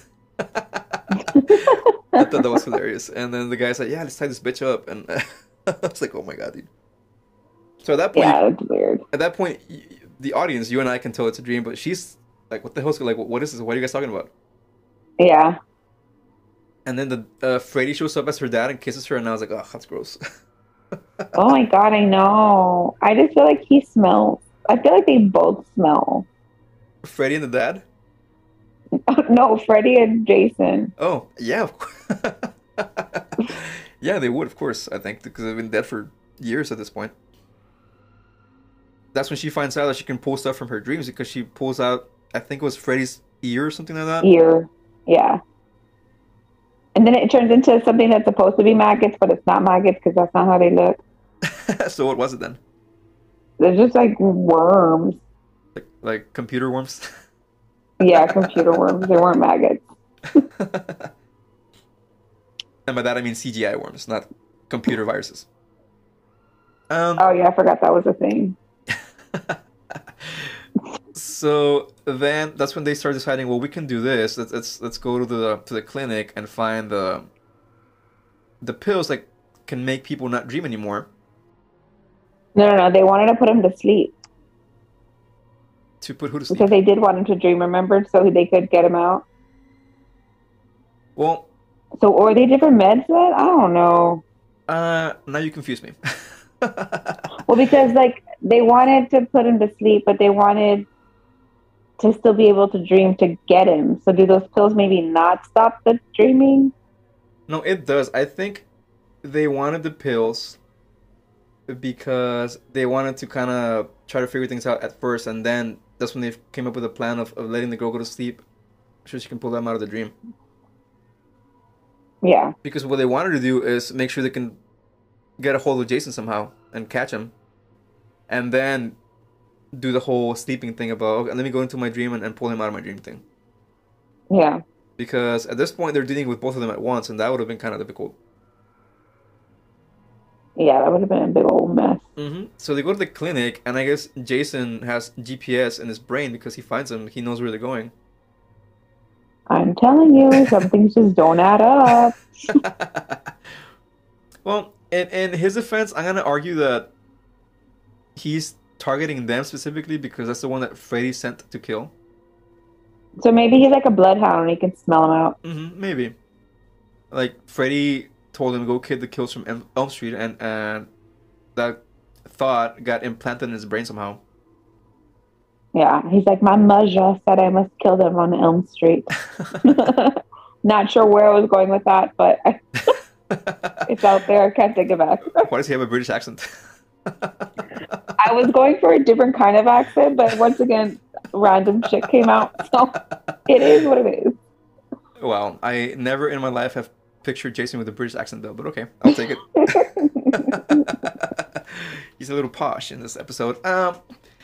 I thought that was hilarious. And then the guy's like, yeah, let's tie this bitch up. And I was like, oh my god, dude. So at that point, Yeah, it's weird. at that point, y- the audience, you and I can tell it's a dream, but she's like, what the hell's like, what is this? What are you guys talking about? Yeah. And then the uh, Freddy shows up as her dad and kisses her, and I was like, oh, that's gross. Oh my god, I know. I just feel like he smells. I feel like they both smell. Freddy and the dad? No, Freddie and Jason. Oh, yeah, of course. Yeah, they would, of course, I think, because they've been dead for years at this point. That's when she finds out that she can pull stuff from her dreams because she pulls out, I think it was Freddy's ear or something like that. Ear. Yeah. And then it turns into something that's supposed to be maggots, but it's not maggots because that's not how they look. So what was it then? They're just like worms. Like, like computer worms? Yeah, computer worms. They weren't maggots. And by that I mean C G I worms, not computer viruses. Um, Oh yeah, I forgot that was a thing. So then that's when they start deciding, well, we can do this. Let's let's let's go to the to the clinic and find the the pills that can make people not dream anymore No, no, no. They wanted to put him to sleep to put who to sleep. because they did want him to dream, remember? So they could get him out. Well, So, or they different meds then? I don't know. uh, now you confuse me. Well, because like they wanted to put him to sleep, but they wanted to still be able to dream to get him. So, do those pills maybe not stop the dreaming? No, it does. I think they wanted the pills because they wanted to kind of try to figure things out at first, and then that's when they came up with a plan of, of letting the girl go to sleep so she can pull them out of the dream. Yeah, Because what they wanted to do is make sure they can get a hold of Jason somehow and catch him, and then do the whole sleeping thing about, okay, let me go into my dream and, and pull him out of my dream thing. yeah, Because at this point they're dealing with both of them at once, and that would have been kind of difficult. yeah. That would have been a big old mess. hmm So they go to the clinic, and I guess Jason has G P S in his brain because he finds them. He knows where they're going. I'm telling you, some things just don't add up. Well, in, in his defense, I'm gonna argue that he's targeting them specifically because that's the one that Freddy sent to kill. So maybe he's like a bloodhound and he can smell them out. hmm maybe. Like Freddy told him to go kill the kills from Elm Elm Street, and and that thought got implanted in his brain somehow. Yeah, he's like, my mother said I must kill them on Elm Street. Not sure where I was going with that, but it's out there. I can't take it back. Why does he have a British accent? I was going for a different kind of accent, but once again, random shit came out. So it is what it is. Well, I never in my life have pictured Jason with a British accent though, but okay, I'll take it. He's a little posh in this episode. Um,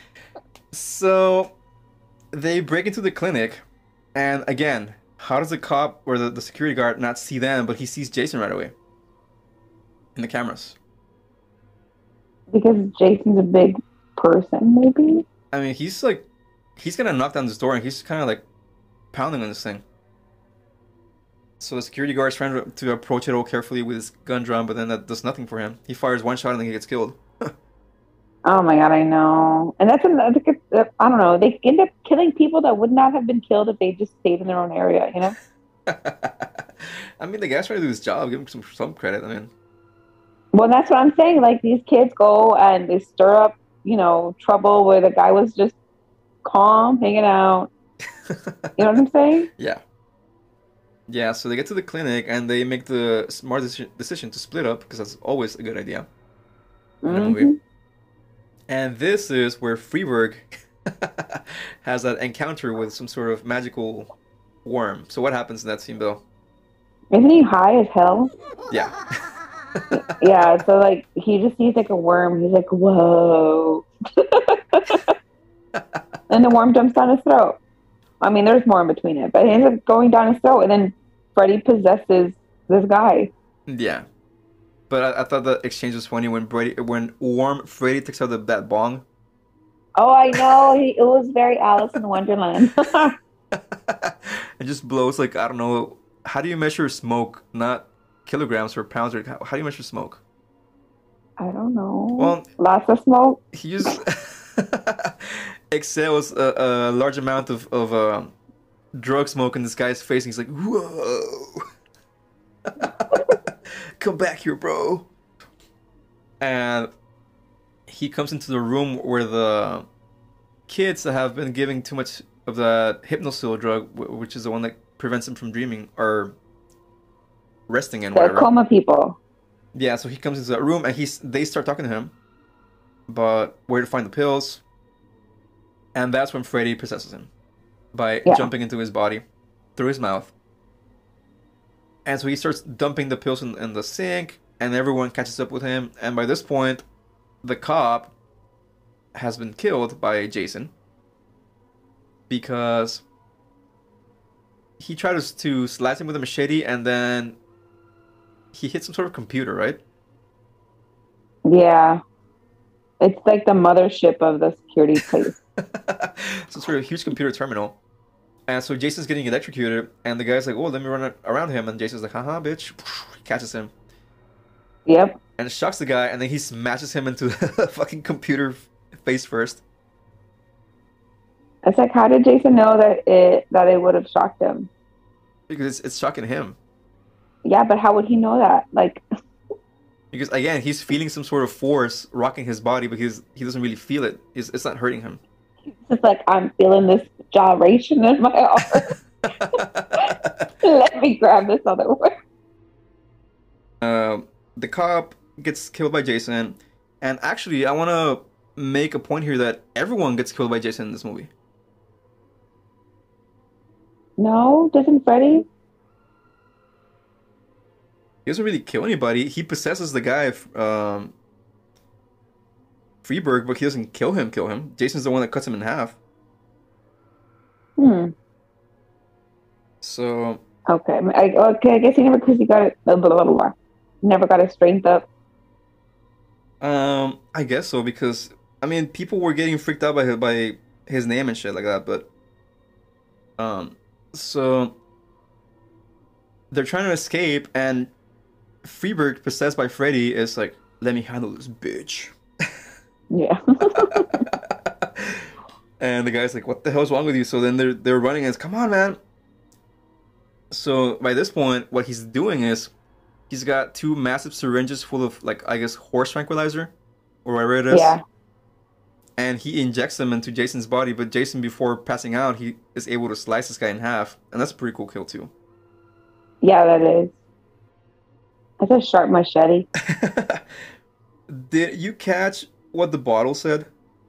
so they break into the clinic, and again, how does the cop or the, the security guard not see them, but he sees Jason right away in the cameras? Because Jason's a big person, maybe? I mean, he's like, he's gonna knock down this door, and he's kind of like pounding on this thing. So the security guard's trying to, to approach it all carefully with his gun drawn, but then that does nothing for him. He fires one shot and then he gets killed. Oh my god, I know. And that's another, I don't know, they end up killing people that would not have been killed if they just stayed in their own area, you know? I mean, the guy's trying to do his job. Give him some some credit. I mean, Well, that's what I'm saying. Like, these kids go and they stir up, you know, trouble where the guy was just calm, hanging out. You know what I'm saying? yeah, yeah. So they get to the clinic and they make the smart deci- decision to split up because that's always a good idea in a movie. Mhm. And this is where Freeberg has that encounter with some sort of magical Worm. So what happens in that scene, Bill? Isn't he high as hell? Yeah. Yeah, so like he just sees like a worm. He's like, whoa. And the worm jumps down his throat. I mean, there's more in between it, but he ends up going down his throat, and then Freddy possesses this guy. Yeah. But I, I thought the exchange was funny when Brady, when Worm Freddy takes out the, that bong. Oh, I know. He, it was very Alice in Wonderland. It just blows like, I don't know. How do you measure smoke? Not kilograms or pounds, or how, how do you measure smoke? I don't know. Well, lots of smoke. He used exhales a, a large amount of of uh, drug smoke in this guy's face. And he's like, "Whoa, come back here, bro!" And he comes into the room where the kids that have been giving too much of that Hypnosil drug, which is the one that prevents them from dreaming, are resting in. The whatever. coma people. Yeah, so he comes into that room and he's they start talking to him about where to find the pills. And that's when Freddy possesses him by Yeah. jumping into his body through his mouth. And so he starts dumping the pills in, in the sink, and everyone catches up with him. And by this point, the cop has been killed by Jason because he tried to, to slice him with a machete, and then he hit some sort of computer, right? Yeah. It's like the mothership of the security place. Some sort of huge computer terminal. And so Jason's getting electrocuted, and the guy's like, oh, let me run around him. And Jason's like, haha, bitch. He catches him. Yep. And it shocks the guy, and then he smashes him into the fucking computer face first. It's like, how did Jason know that it that it would have shocked him? Because it's, it's shocking him. Yeah, but how would he know that? Like, Because, again, he's feeling some sort of force rocking his body, because he doesn't really feel it. It's, it's not hurting him. it's just like, I'm feeling this gyration in my arm. Let me grab this other one. Uh, the cop gets killed by Jason. And actually, I want to make a point here that everyone gets killed by Jason in this movie. No, doesn't Freddy? He doesn't really kill anybody. He possesses the guy, um, Freeberg, but he doesn't kill him, kill him. Jason's the one that cuts him in half. Hmm. So... Okay. I, okay, I guess he never, because he got it, blah, blah, blah, blah. Never got his strength up. Um, I guess so, because, I mean, people were getting freaked out by his, by his name and shit like that, but... Um, so... They're trying to escape, and Freeberg, possessed by Freddy, is like, let me handle this bitch. Yeah. And the guy's like, what the hell's wrong with you? So then they're, they're running, and it's, come on, man. So by this point, what he's doing is, he's got two massive syringes full of, like, I guess, horse tranquilizer, or whatever it is. Yeah. And he injects them into Jason's body, but Jason, before passing out, he is able to slice this guy in half. And that's a pretty cool kill, too. Yeah, that is. That's a sharp machete. Did you catch what the bottle said?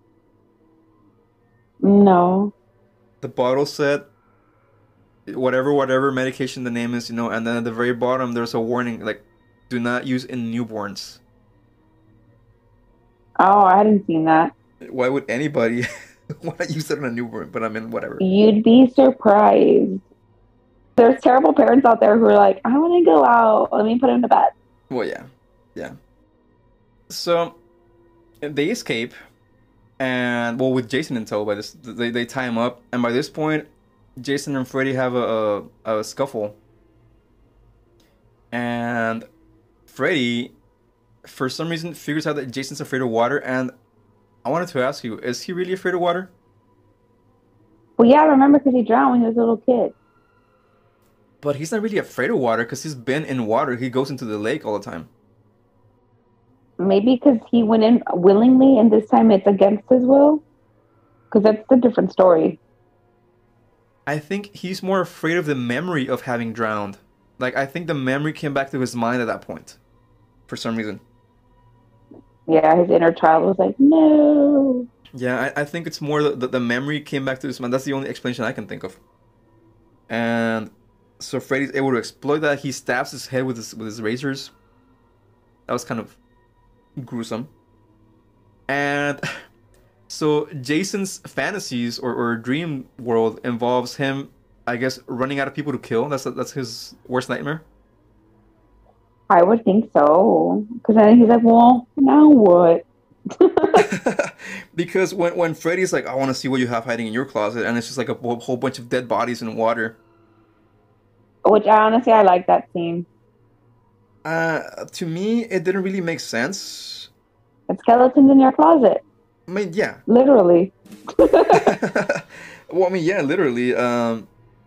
No. The bottle said, whatever, whatever medication the name is, you know, and then at the very bottom, there's a warning, like, do not use in newborns. Oh, I hadn't seen that. Why would anybody want to use it on a newborn? But I mean, whatever. You'd be surprised. There's terrible parents out there who are like, I want to go out. Let me put him to bed. Well, yeah. Yeah. So, they escape. And, well, with Jason in tow, by this, they, they tie him up. And by this point, Jason and Freddy have a, a, a scuffle. And Freddy, for some reason, figures out that Jason's afraid of water. And I wanted to ask you, is he really afraid of water? Well, yeah, I remember because he drowned when he was a little kid. But he's not really afraid of water because he's been in water. He goes into the lake all the time. Maybe because he went in willingly and this time it's against his will? Because that's a different story. I think he's more afraid of the memory of having drowned. Like, I think the memory came back to his mind at that point. For some reason. Yeah, his inner child was like, no. Yeah, I, I think it's more that the, the memory came back to his mind. That's the only explanation I can think of. And so Freddy's able to exploit that. He stabs his head with his with his razors. That was kind of gruesome. And so Jason's fantasies or, or dream world involves him, I guess, running out of people to kill. That's that's his worst nightmare. I would think so. Because then he's like, well, now what? Because when when Freddy's like, I want to see what you have hiding in your closet, and it's just like a whole whole bunch of dead bodies in water. Which I honestly, I like that scene. Uh, to me, it didn't really make sense. It's skeletons in your closet. I mean, yeah. Literally. Well, I mean, yeah, literally. Um,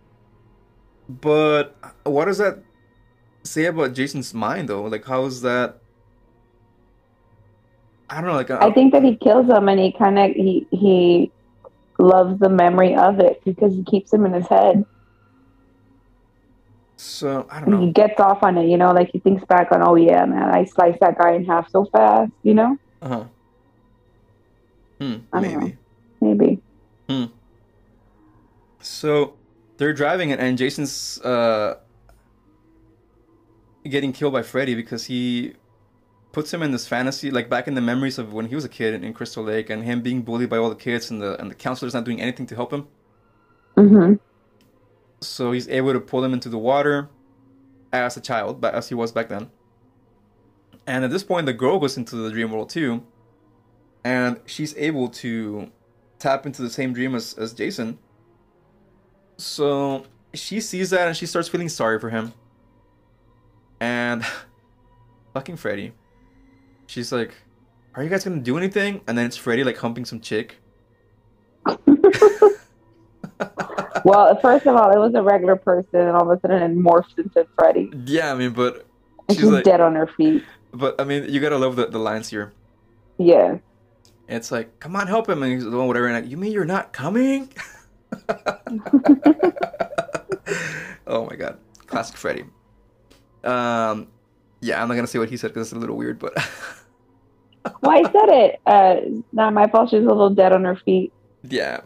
but what does that say about Jason's mind, though? Like, how is that? I don't know. Like, I uh, think that he kills them and he kind of, he, he loves the memory of it because he keeps them in his head. so I don't And he know. gets off on it, you know, like he thinks back on, oh yeah, man, I sliced that guy in half so fast, you know? Uh huh. Hmm. I don't know. Maybe. Maybe. Hmm. So they're driving it, and Jason's uh getting killed by Freddy because he puts him in this fantasy, like back in the memories of when he was a kid in, in Crystal Lake, and him being bullied by all the kids, and the and the counselor's not doing anything to help him. Mm-hmm. So he's able to pull him into the water as a child, but as he was back then. And at this point, the girl goes into the dream world too, and she's able to tap into the same dream as, as Jason. So she sees that and she starts feeling sorry for him. And fucking Freddy. She's like, are you guys gonna do anything? And then it's Freddy like humping some chick. Well, first of all, it was a regular person, and all of a sudden it morphs into Freddy. Yeah, I mean, but And she's she's like, dead on her feet. but I mean, you gotta love the, the lines here. Yeah. It's like, come on, help him. And he's doing whatever. And like, you mean you're not coming? Oh my god. Classic Freddy. Um, yeah, I'm not gonna say what he said because it's a little weird, but Well, I said it. Uh, it's not my fault. She's a little dead on her feet. yeah.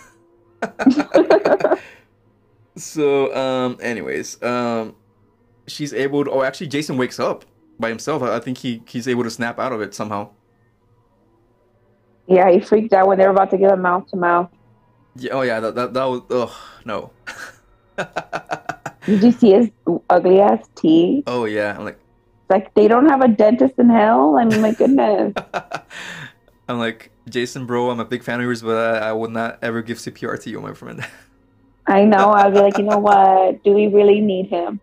So, um, anyways, um, she's able to, oh, actually, Jason wakes up by himself. I I think he he's able to snap out of it somehow. Yeah, he freaked out when they were about to give him mouth to mouth. Yeah, oh yeah, that that, that was, ugh, no. Did you see his ugly ass teeth? Oh yeah, I'm like, It's like they don't have a dentist in hell. I mean, my goodness. I'm like, Jason, bro, I'm a big fan of yours, but I, I would not ever give C P R to you, my friend. I know. I'd be like, you know what? Do we really need him?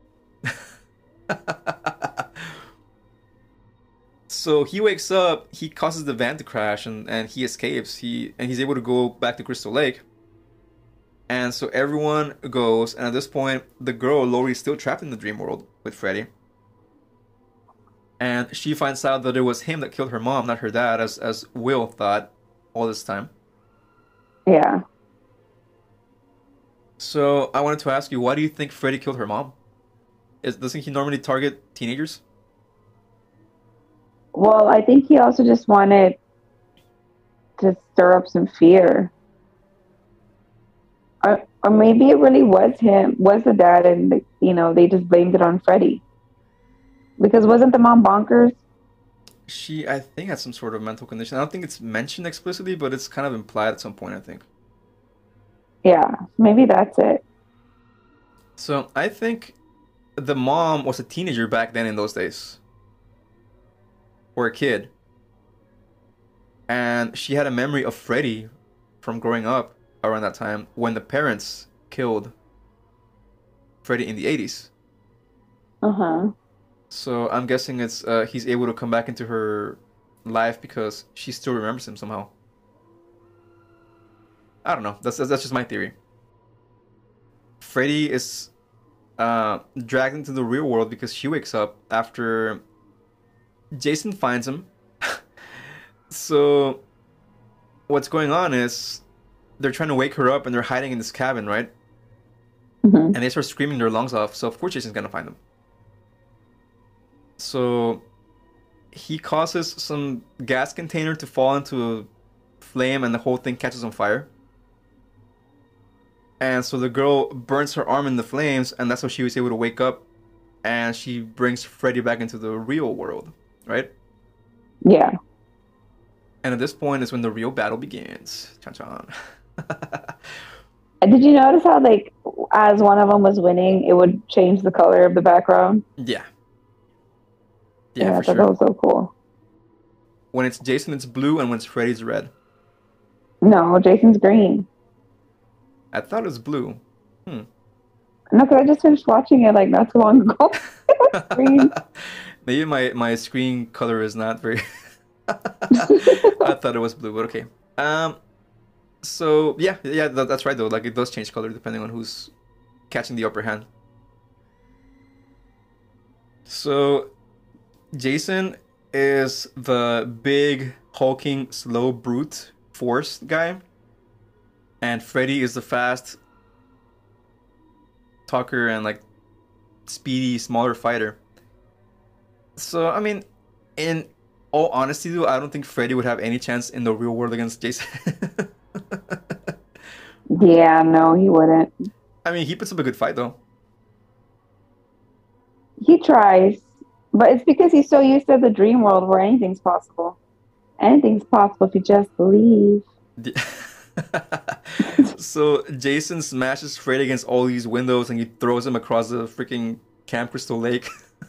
So he wakes up, he causes the van to crash, and, and he escapes. He and he's able to go back to Crystal Lake. And so everyone goes, and at this point, the girl Lori is still trapped in the dream world with Freddy. And she finds out that it was him that killed her mom, not her dad, as as Will thought all this time. Yeah. So I wanted to ask you, why do you think Freddy killed her mom? Is doesn't he normally target teenagers? Well, I think he also just wanted to stir up some fear. Or, or maybe it really was him, was the dad, and, you know, they just blamed it on Freddy. Because wasn't the mom bonkers? She, I think, had some sort of mental condition. I don't think it's mentioned explicitly, but it's kind of implied at some point, I think. Yeah, maybe that's it. So I think the mom was a teenager back then in those days. Or a kid. And she had a memory of Freddy from growing up around that time when the parents killed Freddy in the eighties. Uh-huh. So I'm guessing it's uh, he's able to come back into her life because she still remembers him somehow. I don't know. That's that's, that's just my theory. Freddy is uh, dragged into the real world because she wakes up after Jason finds him. So what's going on is they're trying to wake her up and they're hiding in this cabin, right? Mm-hmm. And they start screaming their lungs off. So of course Jason's gonna find them. So he causes some gas container to fall into a flame and the whole thing catches on fire. And so the girl burns her arm in the flames, and that's how she was able to wake up, and she brings Freddy back into the real world, right? Yeah. And at this point is when the real battle begins. Chan chan. And did you notice how, like, as one of them was winning, it would change the color of the background? Yeah. Yeah, Yeah, I for thought sure. that was so cool. When it's Jason, it's blue, and when it's Freddy, it's red. No, Jason's green. I thought it was blue. Hmm. No, because I just finished watching it like not too long ago. Green. Maybe my, my screen color is not very. I thought it was blue, but okay. Um. So yeah, yeah, that, that's right though. Like it does change color depending on who's catching the upper hand. So Jason is the big hulking slow brute force guy, and Freddy is the fast talker and like speedy smaller fighter. So I mean, in all honesty, though, I don't think Freddy would have any chance in the real world against Jason. Yeah, no, he wouldn't. I mean, he puts up a good fight though. He tries, but it's because he's so used to the dream world where anything's possible. Anything's possible if you just believe. So Jason smashes Freddy against all these windows and he throws him across the freaking Camp Crystal Lake.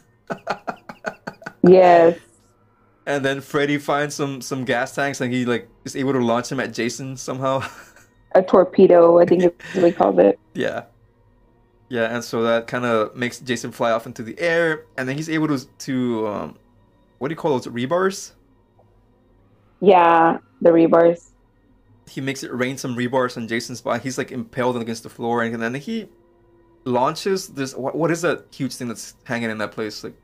Yes. And then Freddy finds some some gas tanks and he like is able to launch him at Jason somehow. A torpedo, I think is what we called it. Yeah. Yeah, and so that kind of makes Jason fly off into the air, and then he's able to to um, what do you call those, rebars? Yeah, the rebars. He makes it rain some rebars on Jason's body. He's like impaled against the floor, and then he launches this. What, what is that huge thing that's hanging in that place? Like,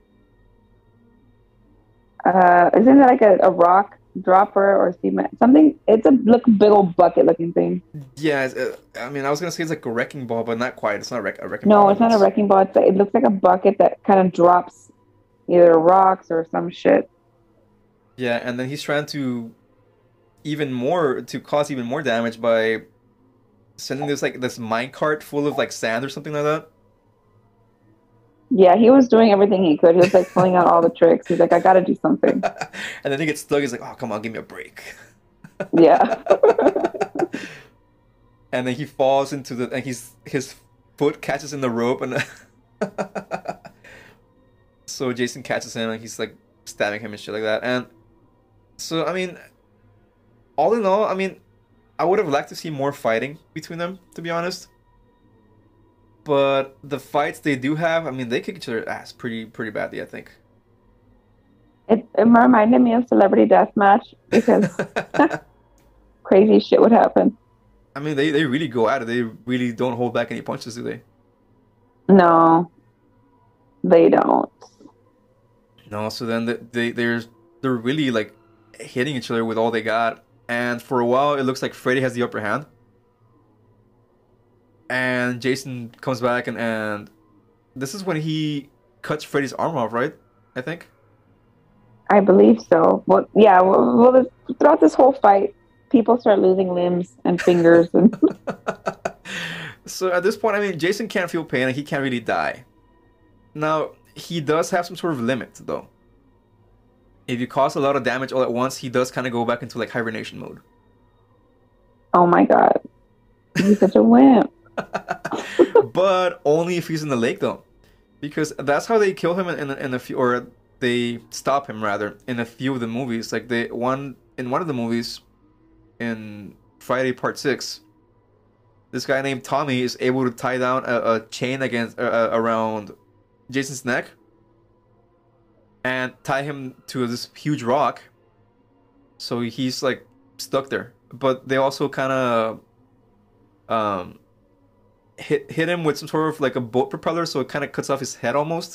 Uh, isn't it like a, a rock dropper or cement? Something. It's a look big old bucket looking thing. yeah, it's, uh, I mean, I was gonna say it's like a wrecking ball, but not quite. It's not a, wreck, a wrecking No, ball. it's not a wrecking ball. It's, it looks like a bucket that kind of drops either rocks or some shit. Yeah, and then he's trying to even more to cause even more damage by sending this like this mine cart full of like sand or something like that. Yeah, he was doing everything he could. He was like pulling out all the tricks. He's like, I got to do something. And then he gets stuck. He's like, "Oh, come on, give me a break." Yeah. And then he falls into the and he's his foot catches in the rope and so Jason catches him and he's like stabbing him and shit like that. And so I mean, all in all, I mean, I would have liked to see more fighting between them, to be honest. But the fights they do have, I mean, they kick each other's ass pretty pretty badly, I think. It, it reminded me of Celebrity Deathmatch because crazy shit would happen. I mean, they, they really go at it. They really don't hold back any punches, do they? No, they don't. No, so then they, they they're they're really like hitting each other with all they got, and for a while it looks like Freddy has the upper hand, and Jason comes back and and this is when he cuts Freddy's arm off, right? I think. I believe so. Well, yeah. Well, well this, throughout this whole fight, people start losing limbs and fingers, and So at this point, I mean, Jason can't feel pain and he can't really die. Now he does have some sort of limit, though. If you cause a lot of damage all at once, he does kind of go back into like hibernation mode. oh my god, he's such a wimp. But only if he's in the lake, though, because that's how they kill him in, in, in a few, or they stop him rather in a few of the movies. Like they one in one of the movies, in Friday Part Six, this guy named Tommy is able to tie down a, a chain against uh, uh, around Jason's neck and tie him to this huge rock. So he's like stuck there. But they also kind of um hit hit him with some sort of like a boat propeller, so it kind of cuts off his head almost.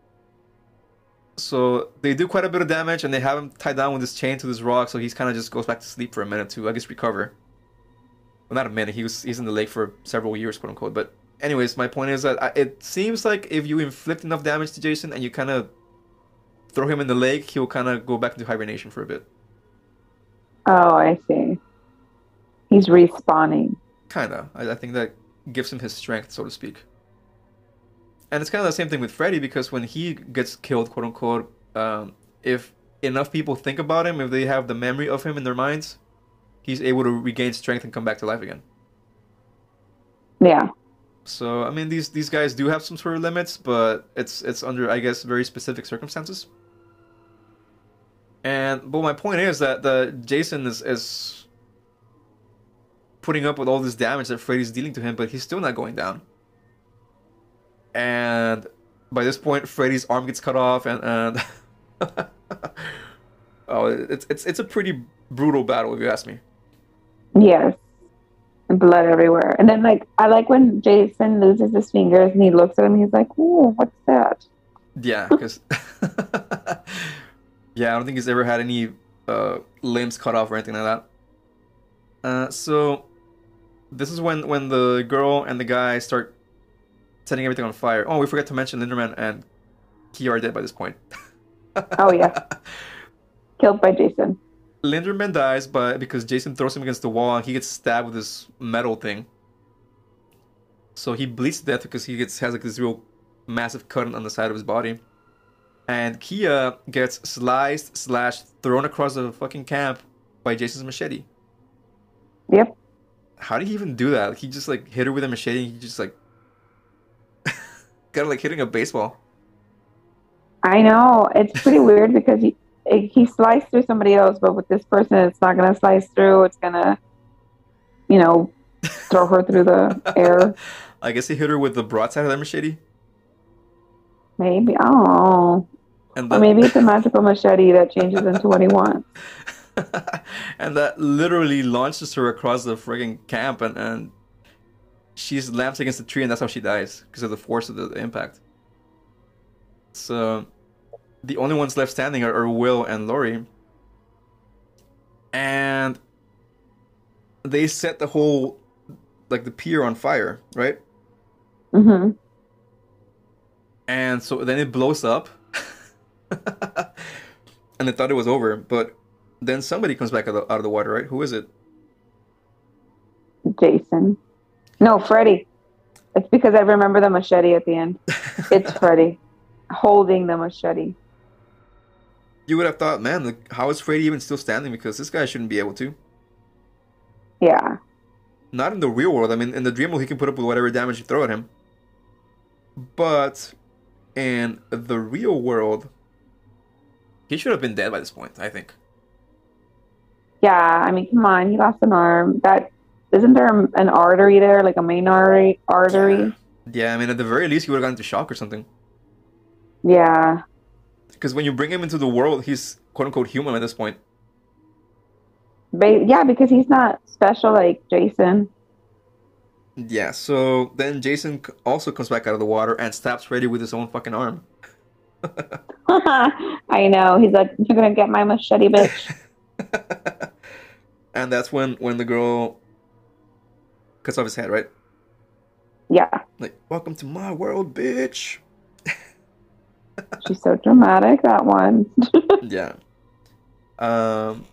So they do quite a bit of damage, and they have him tied down with this chain to this rock, so he's kind of just goes back to sleep for a minute to, I guess, recover. Well, not a minute. He was he's in the lake for several years, quote unquote. But anyways, my point is that I, it seems like if you inflict enough damage to Jason and you kind of throw him in the lake, he'll kind of go back into hibernation for a bit. Oh, I see. He's respawning. Kinda. I, I think that gives him his strength, so to speak. And it's kind of the same thing with Freddy, because when he gets killed, quote unquote, um, if enough people think about him, if they have the memory of him in their minds, he's able to regain strength and come back to life again. Yeah. So I mean, these these guys do have some sort of limits, but it's it's under, I guess, very specific circumstances. And but my point is that the Jason is is putting up with all this damage that Freddy's dealing to him, but he's still not going down. And by this point, Freddy's arm gets cut off, and and oh, it's it's it's a pretty brutal battle, if you ask me. Yes. And blood everywhere. And then, like, I like when Jason loses his fingers and he looks at him. He's like, "Ooh, what's that?" Yeah, because yeah, I don't think he's ever had any uh, limbs cut off or anything like that. Uh, so this is when when the girl and the guy start setting everything on fire. Oh, we forgot to mention Linderman and Kia are dead by this point. Oh yeah, killed by Jason. Linderman dies, but because Jason throws him against the wall and he gets stabbed with this metal thing. So he bleeds to death because he gets has like this real massive cut on the side of his body. And Kia gets sliced, slashed, thrown across the fucking camp by Jason's machete. Yep. How did he even do that? He just like hit her with a machete and he just like kind of like hitting a baseball. I know. It's pretty weird because he he sliced through somebody else, but with this person, it's not going to slice through. It's going to, you know, throw her through the air. I guess he hit her with the broadside of that machete. Maybe. I don't know. And the... Or maybe it's a magical machete that changes into what he wants. And that literally launches her across the frigging camp, and, and she slams against the tree, and that's how she dies, because of the force of the, the impact. So the only ones left standing are, are Will and Laurie. And they set the whole, like, the pier on fire, right? Mm-hmm. And so then it blows up. And they thought it was over, but then somebody comes back out of, the, out of the water, right? Who is it? Jason. No, Freddy. It's because I remember the machete at the end. It's Freddy holding the machete. You would have thought, man, like, how is Freddy even still standing? Because this guy shouldn't be able to. Yeah. Not in the real world. I mean, in the dream world, he can put up with whatever damage you throw at him. But in the real world, he should have been dead by this point, I think. Yeah, I mean, come on, he lost an arm. That isn't there an artery there, like a main artery? Artery. Yeah, yeah, I mean, at the very least, he would have gone into shock or something. Yeah. Because when you bring him into the world, he's quote unquote human at this point. Ba- yeah, because he's not special like Jason. Yeah, so then Jason also comes back out of the water and stabs Freddy with his own fucking arm. I know. He's like, "You're gonna get my machete, bitch." And that's when when the girl cuts off his head, right? Yeah. Like, welcome to my world, bitch. She's so dramatic, that one. Yeah. Um.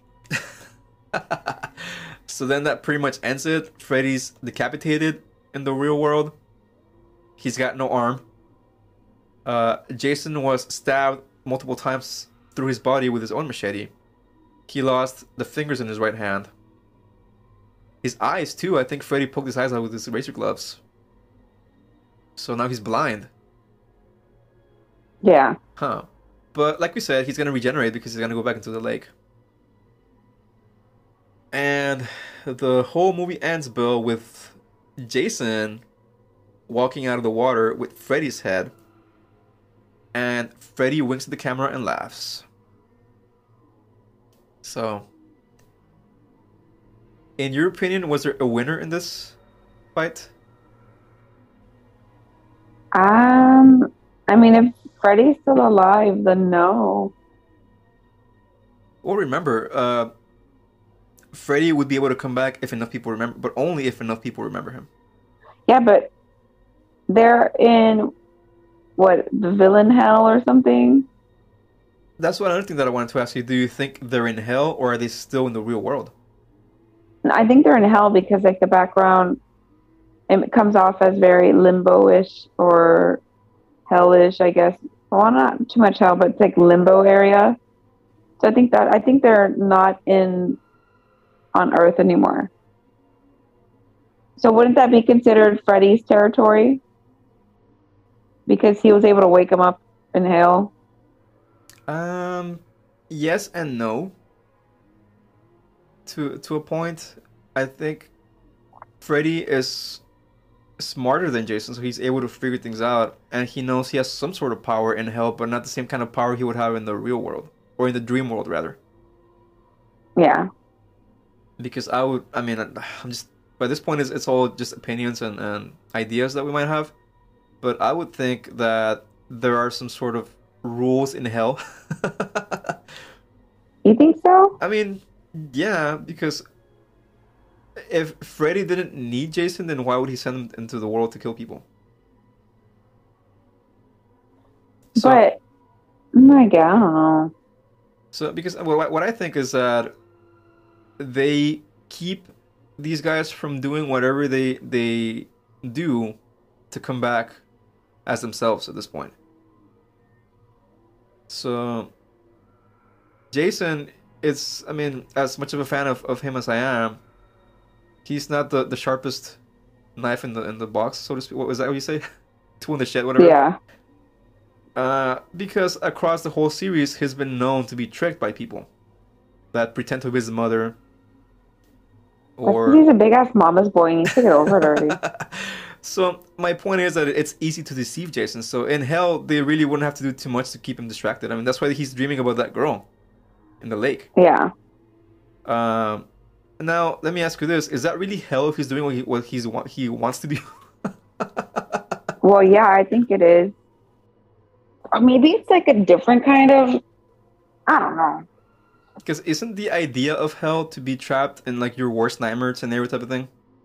So then that pretty much ends it. Freddy's decapitated in the real world. He's got no arm. Uh, Jason was stabbed multiple times through his body with his own machete. He lost the fingers in his right hand. His eyes, too. I think Freddy poked his eyes out with his razor gloves. So now he's blind. Yeah. Huh. But like we said, he's going to regenerate because he's going to go back into the lake. And the whole movie ends, Bill, with Jason walking out of the water with Freddy's head. And Freddy winks at the camera and laughs. So, in your opinion, was there a winner in this fight? Um, I mean, if Freddy's still alive, then no. Well, remember, uh, Freddy would be able to come back if enough people remember, but only if enough people remember him. Yeah, but they're in, what, the villain hell or something? That's one other thing that I wanted to ask you. Do you think they're in hell, or are they still in the real world? I think they're in hell because, like, the background it comes off as very limbo-ish or hellish, I guess. Well, not too much hell, but it's like limbo area. So I think that I think they're not in on Earth anymore. So wouldn't that be considered Freddy's territory? Because he was able to wake him up in hell. Um, yes and no. To to a point, I think Freddy is smarter than Jason, so he's able to figure things out, and he knows he has some sort of power in hell, but not the same kind of power he would have in the real world, or in the dream world, rather. Yeah. Because I would, I mean, I'm just, by this point, it's, it's all just opinions and, and ideas that we might have, but I would think that there are some sort of rules in hell. You think so? I mean, yeah, because if Freddy didn't need Jason, then why would he send him into the world to kill people? So, But oh my God, I don't know. so because what what I think is that they keep these guys from doing whatever they they do to come back as themselves at this point. So Jason, it's I mean, as much of a fan of, of him as I am, he's not the, the sharpest knife in the in the box, so to speak. What was that what you say? Tool in the shed, whatever. Yeah. Uh, because across the whole series, he's been known to be tricked by people that pretend to be his mother, or He's a big ass mama's boy. He needs to get over it already. So my point is that it's easy to deceive Jason. So in hell, they really wouldn't have to do too much to keep him distracted. I mean, that's why he's dreaming about that girl in the lake. Yeah. Um, now let me ask you this: is that really hell if he's doing what he what he's what he wants to do? Well, yeah, I think it is. Or maybe it's like a different kind of. I don't know. Because isn't the idea of hell to be trapped in like your worst nightmare scenario type of thing?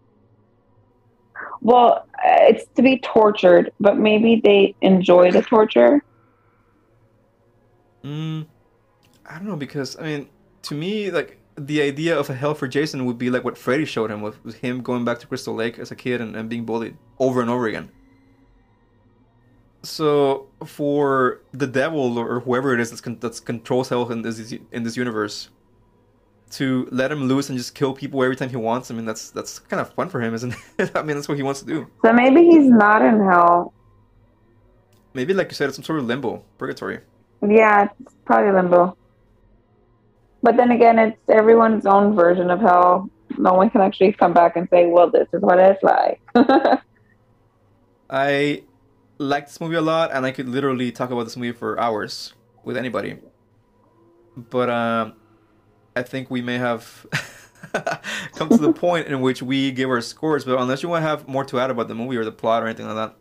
Well, uh, it's to be tortured, but maybe they enjoy the torture. Mm, I don't know because I mean, to me, like the idea of a hell for Jason would be like what Freddy showed him with, with him going back to Crystal Lake as a kid and, and being bullied over and over again. So for the devil or whoever it is that's con- that's controls hell in this in this universe, to let him loose and just kill people every time he wants, I mean that's that's kind of fun for him, isn't it? I mean that's what he wants to do. So maybe he's not in hell. Maybe like you said, it's some sort of limbo, purgatory. Yeah, it's probably limbo. But then again, it's everyone's own version of hell. No one can actually come back and say, well, this is what it's like. I like this movie a lot, and I could literally talk about this movie for hours with anybody. But um, I think we may have come to the point in which we give our scores. But unless you want to have more to add about the movie or the plot or anything like that.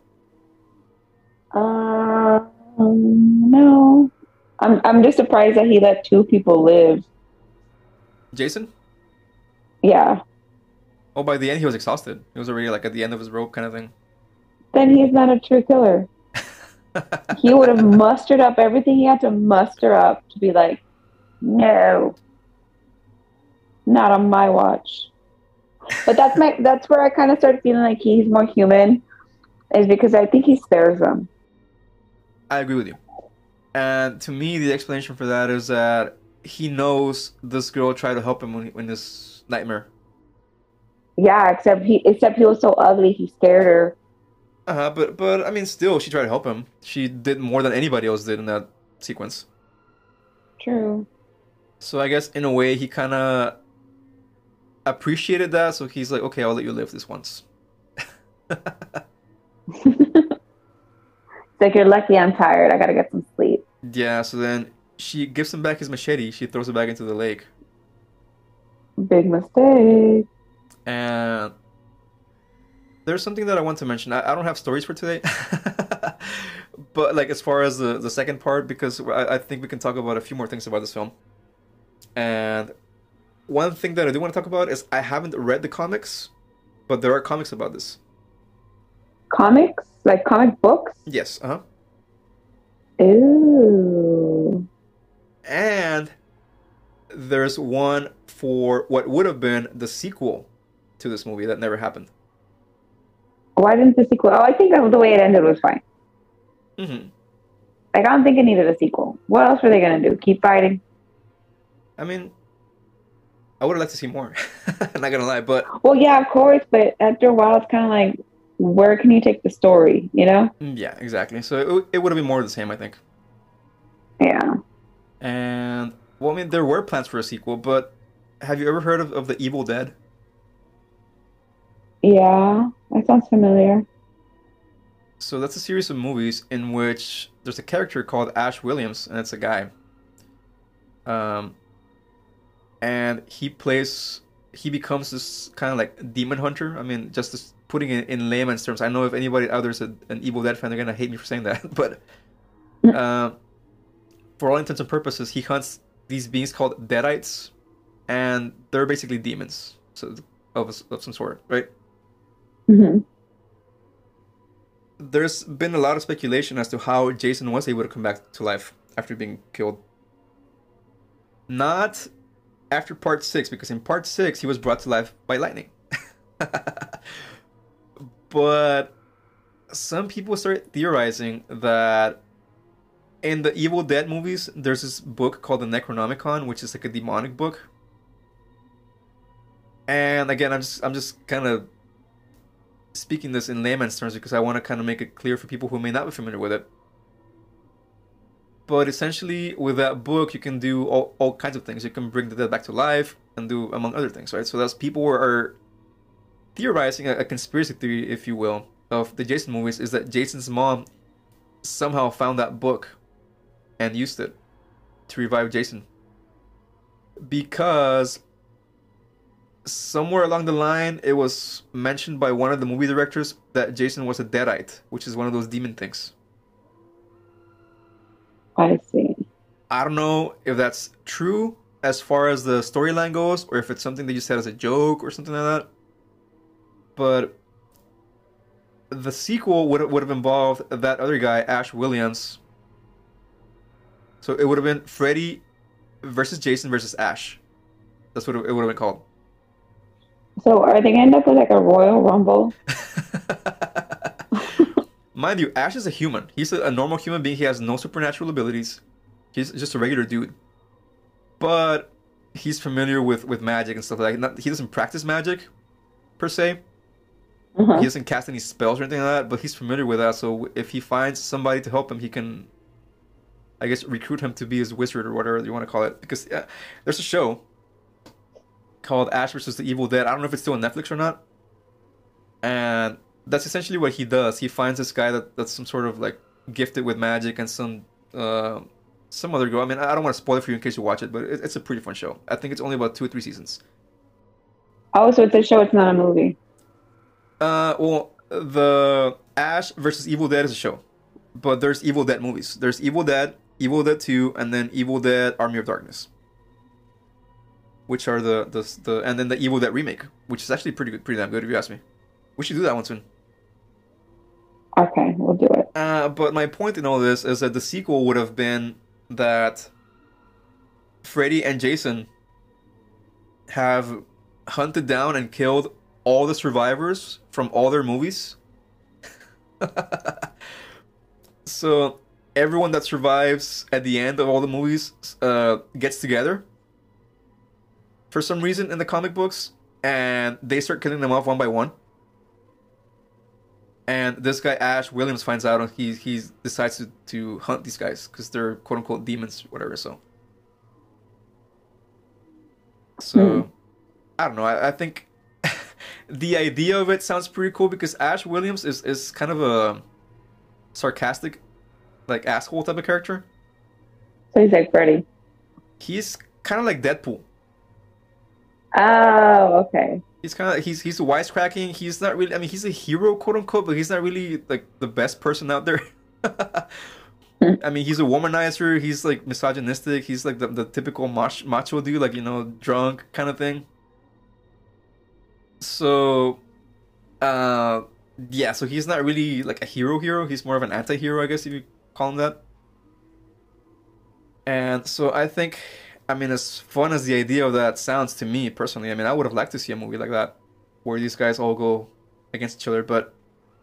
um, no. I'm, I'm just surprised that he let two people live. Jason? Yeah. Oh, by the end he was exhausted. He was already like at the end of his rope kind of thing. Then he's not a true killer. He would have mustered up everything he had to muster up to be like, no, not on my watch. But that's my that's where I kind of started feeling like he's more human, is because I think he spares them. I agree with you. And to me, the explanation for that is that he knows this girl tried to help him when, in this nightmare. Yeah, except he except he was so ugly, he scared her. Uh-huh, but but I mean, still, she tried to help him. She did more than anybody else did in that sequence. True. So I guess in a way, he kind of appreciated that. So he's like, okay, I'll let you live this once. It's like, you're lucky I'm tired. I gotta get some sleep. Yeah. So then she gives him back his machete. She throws it back into the lake, Big mistake. and there's something that I want to mention. I, I don't have stories for today, but like as far as the, the second part, because I, I think we can talk about a few more things about this film. And one thing that I do want to talk about is I haven't read the comics, but there are comics about this. Comics? Like comic books? Yes, uh-huh. Ooh. And there's one for what would have been the sequel to this movie that never happened. Why didn't the sequel? Oh, I think that the way it ended was fine. Hmm. Like, I don't think it needed a sequel. What else were they gonna do? Keep fighting? I mean, I would have liked to see more. I'm not gonna lie, but Well, yeah, of course, but after a while, it's kind of like, where can you take the story? You know? mm, yeah, exactly. So it, it would have been more of the same, I think. Yeah. And well, I mean, there were plans for a sequel, but have you ever heard of, of the Evil Dead? Yeah, that sounds familiar. So that's a series of movies in which there's a character called Ash Williams, and it's a guy. Um, and he plays, he becomes this kind of like demon hunter. I mean, just this, putting it in layman's terms. I know if anybody out there's a, an Evil Dead fan, they're gonna hate me for saying that, but uh, for all intents and purposes, he hunts these beings called Deadites, and they're basically demons, so of of some sort, right? Hmm. There's been a lot of speculation as to how Jason was able to come back to life after being killed. Not after part six, because in part six he was brought to life by lightning. But some people started theorizing that in the Evil Dead movies, there's this book called the Necronomicon, which is like a demonic book. And again, I'm just I'm just kind of speaking this in layman's terms because I want to kind of make it clear for people who may not be familiar with it. But essentially, with that book, you can do all, all kinds of things. You can bring the dead back to life and do, among other things, right? So that's people who are theorizing a, a conspiracy theory, if you will, of the Jason movies is that Jason's mom somehow found that book and used it to revive Jason. Because somewhere along the line, it was mentioned by one of the movie directors that Jason was a Deadite, which is one of those demon things. I see. I don't know if that's true as far as the storyline goes, or if it's something that you said as a joke or something like that. But the sequel would would have involved that other guy, Ash Williams. So it would have been Freddy versus Jason versus Ash. That's what it would have been called. So are they gonna end up with like a Royal Rumble? Mind you, Ash is a human. He's a, a normal human being. He has no supernatural abilities. He's just a regular dude. But he's familiar with, with magic and stuff like that. Not, he doesn't practice magic, per se. Uh-huh. He doesn't cast any spells or anything like that, but he's familiar with that. So if he finds somebody to help him, he can, I guess, recruit him to be his wizard or whatever you want to call it. Because uh, there's a show called Ash versus the Evil Dead. I don't know if it's still on Netflix or not. And that's essentially what he does. He finds this guy that, that's some sort of like gifted with magic and some uh, some other girl. I mean, I don't want to spoil it for you in case you watch it, but it, it's a pretty fun show. I think it's only about two or three seasons. Oh, so it's a show, it's not a movie. Uh, well, the Ash versus Evil Dead is a show, but there's Evil Dead movies. There's Evil Dead, Evil Dead two, and then Evil Dead: Army of Darkness, which are the the the and then the Evil Dead remake, which is actually pretty good, pretty damn good if you ask me. We should do that one soon. Okay, we'll do it. Uh, but my point in all this is that the sequel would have been that Freddy and Jason have hunted down and killed all the survivors from all their movies. So everyone that survives at the end of all the movies uh, gets together for some reason in the comic books, and they start killing them off one by one. And this guy Ash Williams finds out, and he he decides to, to hunt these guys because they're quote unquote demons, whatever. So, so Hmm. I don't know. I, I think the idea of it sounds pretty cool because Ash Williams is is kind of a sarcastic, like asshole type of character. So he's like Freddy. He's kind of like Deadpool. Oh, okay. He's kind of he's he's wisecracking. He's not really. I mean, he's a hero, quote unquote, but he's not really like the best person out there. Hmm. I mean, he's a womanizer. He's like misogynistic. He's like the, the typical mach, macho dude, like you know, drunk kind of thing. So, uh, yeah. So he's not really like a hero hero. He's more of an anti-hero, I guess if you call him that. And so I think, I mean, as fun as the idea of that sounds to me personally, I mean, I would have liked to see a movie like that, where these guys all go against each other. But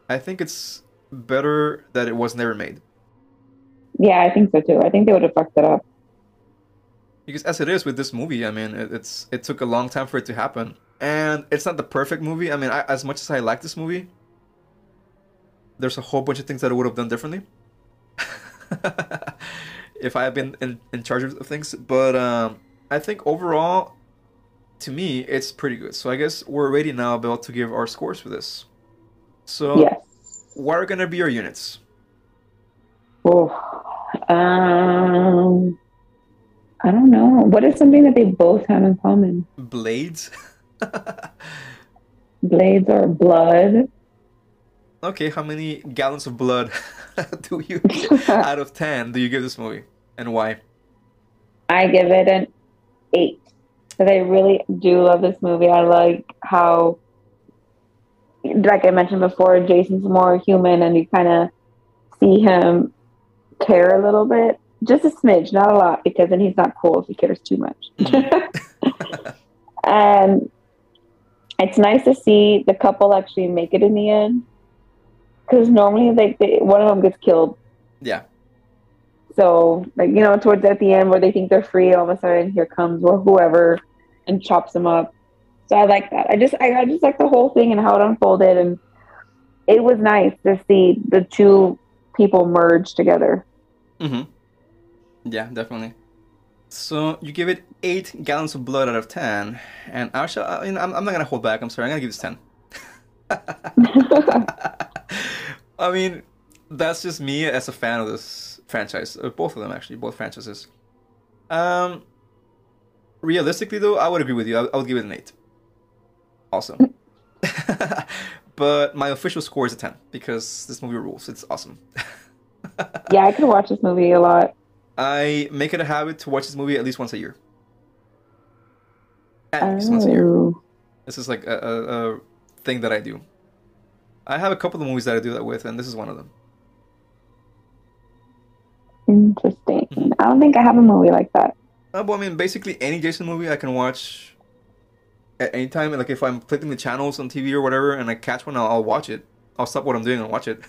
I think it's better that it was never made. Yeah, I think so too. I think they would have fucked it up. Because as it is with this movie, I mean, it, it's it took a long time for it to happen, and it's not the perfect movie. I mean, I, as much as I like this movie, there's a whole bunch of things that I would have done differently if I had been in, in charge of things. But um, I think overall, to me, it's pretty good. So I guess we're ready now about to give our scores for this. So, Yes. what are gonna be your units? Oh, um, I don't know. What is something that they both have in common? Blades? Blades or blood? Okay, how many gallons of blood do you out of ten do you give this movie, and why? I give it an eight. Because I really do love this movie. I like how, like I mentioned before, Jason's more human and you kind of see him care a little bit. Just a smidge, not a lot, because then he's not cool if he cares too much. Mm. And it's nice to see the couple actually make it in the end. Because normally, like, they, one of them gets killed. Yeah. So, like, you know, towards at the end where they think they're free, all of a sudden here comes or whoever and chops them up. So I like that. I just, I, I just like the whole thing and how it unfolded, and it was nice to see the two people merge together. Mm-hmm. Yeah, definitely. So you give it eight gallons of blood out of ten, and I shall. I mean, I'm, I'm not gonna hold back. I'm sorry. I'm gonna give this ten. I mean, that's just me as a fan of this franchise. Uh, Both of them, actually, both franchises. Um, realistically, though, I would agree with you. I, I would give it an eight. Awesome. But my official score is a ten because this movie rules. It's awesome. Yeah, I could watch this movie a lot. I make it a habit to watch this movie at least once a year. At least once a year. Oh, This is like a, a, a thing that I do. I have a couple of movies that I do that with, and this is one of them. interesting. Mhm. I don't think I have a movie like that. Uh, well, I mean, basically any Jason movie I can watch at any time. Like if I'm clicking the channels on T V or whatever, and I catch one, I'll, I'll watch it. I'll stop what I'm doing and watch it.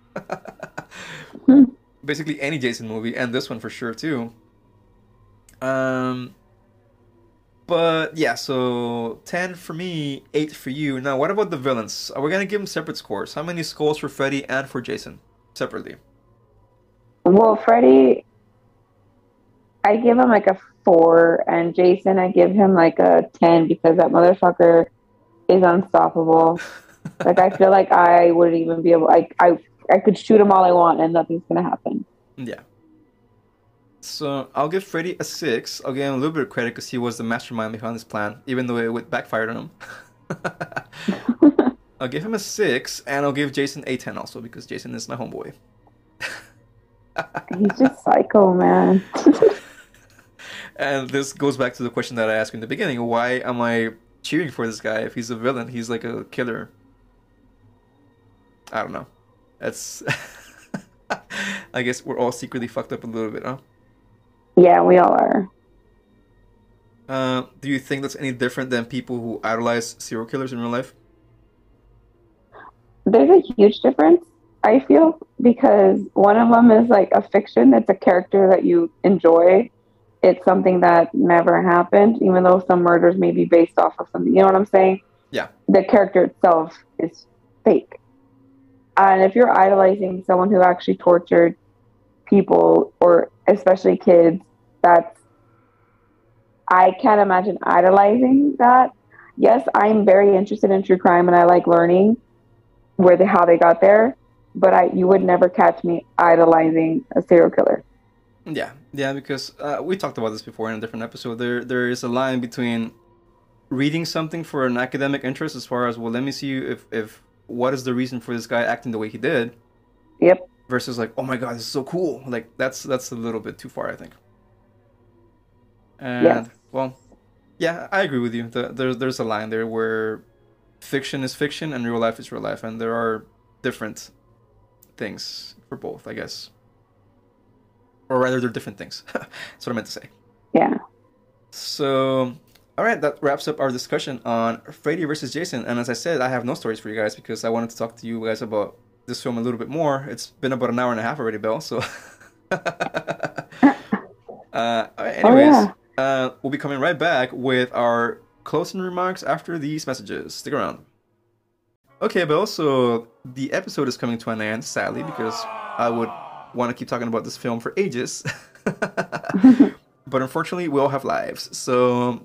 Hmm. Basically any Jason movie, and this one for sure too. Um, but yeah, so ten for me, eight for you. Now, what about the villains? Are we gonna give them separate scores? How many scores for Freddy and for Jason separately? Well, Freddy, I give him like a four, and Jason, I give him like a ten because that motherfucker is unstoppable. Like, I feel like I wouldn't even be able. Like, I I could shoot him all I want, and nothing's gonna happen. Yeah. So I'll give Freddy a six. I'll give him a little bit of credit because he was the mastermind behind this plan, even though it would backfired on him. I'll give him a six, and I'll give Jason a ten also because Jason is my homeboy. He's just psycho, man. And this goes back to the question that I asked in the beginning: why am I cheering for this guy if he's a villain? He's like a killer. I don't know. That's. I guess we're all secretly fucked up a little bit, huh? Yeah, we all are. Uh, do you think that's any different than people who idolize serial killers in real life? There's a huge difference, I feel, because one of them is like a fiction. It's a character that you enjoy. It's something that never happened, even though some murders may be based off of something. You know what I'm saying? Yeah. The character itself is fake. And if you're idolizing someone who actually tortured people, or especially kids, that's, I can't imagine idolizing that. Yes, I'm very interested in true crime and I like learning where they, how they got there, but I you would never catch me idolizing a serial killer. Yeah, yeah, because uh, we talked about this before in a different episode. There, there is a line between reading something for an academic interest, as far as, well, let me see if, if what is the reason for this guy acting the way he did. Yep. Versus like, oh my god, this is so cool. Like that's that's a little bit too far, I think. And Yes. well, yeah, I agree with you. The, there's there's a line there where fiction is fiction and real life is real life, and there are different things for both, I guess. Or rather, they're different things. That's what I meant to say. Yeah. So, all right, that wraps up our discussion on Freddy versus Jason. And as I said, I have no stories for you guys because I wanted to talk to you guys about this film a little bit more. It's been about an hour and a half already, Bill. So, uh, anyways, oh, yeah. uh, we'll be coming right back with our closing remarks after these messages. Stick around. Okay, Bill. So the episode is coming to an end, sadly, because I would want to keep talking about this film for ages. But unfortunately, we all have lives. So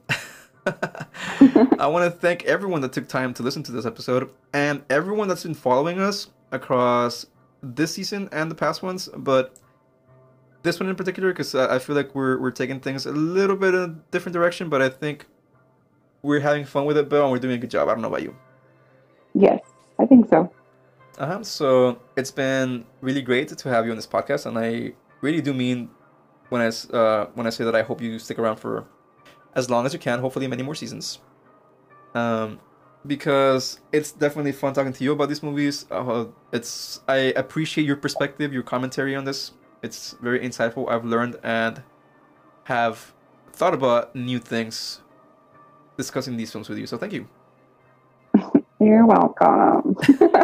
I want to thank everyone that took time to listen to this episode and everyone that's been following us across this season and the past ones. But this one in particular, because I feel like we're we're taking things a little bit in a different direction, but I think we're having fun with it, Bill, and we're doing a good job. I don't know about you. Yes, I think so. Uh-huh. So it's been really great to have you on this podcast, and I really do mean when I uh, when I say that I hope you stick around for as long as you can, hopefully many more seasons. Um, because it's definitely fun talking to you about these movies. Uh, it's I appreciate your perspective, your commentary on this. It's very insightful. I've learned and have thought about new things discussing these films with you. So thank you. You're welcome.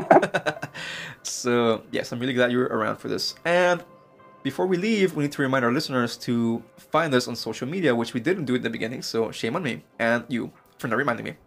So yes, I'm really glad you're around for this. And before we leave, we need to remind our listeners to find us on social media, which we didn't do at the beginning, so shame on me and you for not reminding me.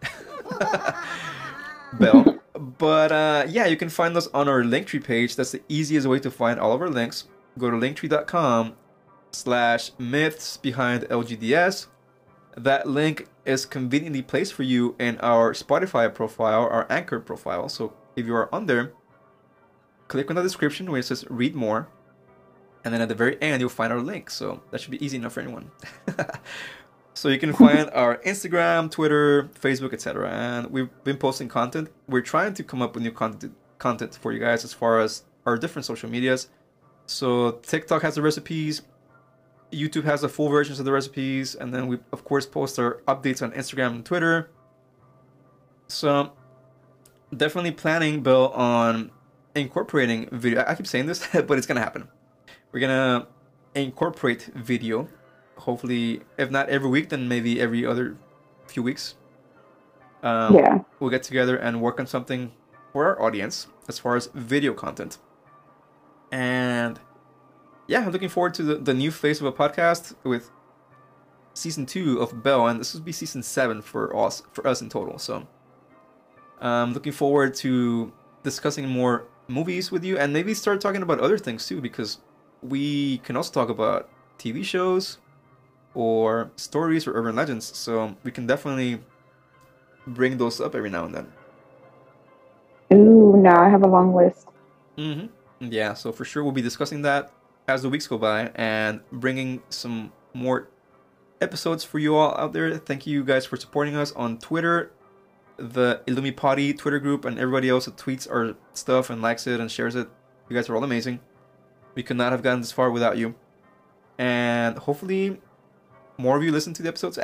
Bell. But uh, yeah, you can find us on our Linktree page. That's the easiest way to find all of our links. Go to linktree.com slash myths behind L G D S. That link is conveniently placed for you in our Spotify profile, our Anchor profile. So if you are on there, click on the description where it says read more. And then at the very end, you'll find our link. So that should be easy enough for anyone. So you can find our Instagram, Twitter, Facebook, et cetera. And we've been posting content. We're trying to come up with new content content for you guys as far as our different social medias. So TikTok has the recipes. YouTube has the full versions of the recipes. And then we, of course, post our updates on Instagram and Twitter. So definitely planning, Bill, on incorporating video. I keep saying this, but it's going to happen. We're gonna incorporate video, hopefully, if not every week, then maybe every other few weeks. Um, yeah. We'll get together and work on something for our audience as far as video content. And yeah, I'm looking forward to the, the new phase of a podcast with season two of Bell, and this will be season seven for us, for us in total. So I'm looking forward to discussing more movies with you and maybe start talking about other things too, because we can also talk about T V shows or stories or urban legends. So we can definitely bring those up every now and then. Ooh, now I have a long list. Mm-hmm. Yeah, so for sure we'll be discussing that as the weeks go by and bringing some more episodes for you all out there. Thank you guys for supporting us on Twitter, the Illumipati Twitter group, and everybody else that tweets our stuff and likes it and shares it. You guys are all amazing. We could not have gotten this far without you. And hopefully more of you listen to the episodes.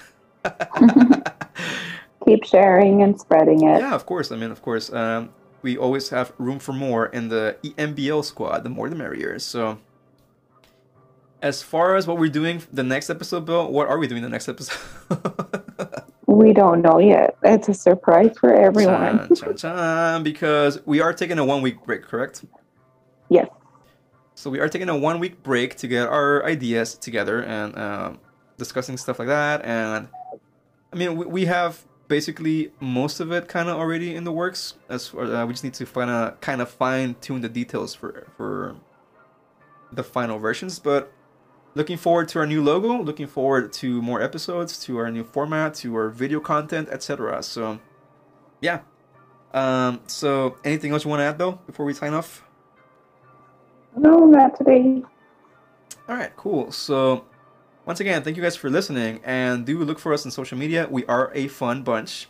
Keep sharing and spreading it. Yeah, of course. I mean, of course. Um, we always have room for more in the E M B L squad. The more the merrier. So as far as what we're doing the next episode, Bill, what are we doing the next episode? We don't know yet. It's a surprise for everyone. Chan, chan, chan, because we are taking a one-week break, correct? Yes. So we are taking a one-week break to get our ideas together and um, discussing stuff like that. And I mean, we, we have basically most of it kind of already in the works. As far, uh, we just need to kind of kind of fine-tune the details for for the final versions. But looking forward to our new logo. Looking forward to more episodes, to our new format, to our video content, et cetera. So yeah. Um, so anything else you want to add, Bill, before we sign off? No, not today. All right, cool. So once again, thank you guys for listening, and do look for us on social media. We are a fun bunch.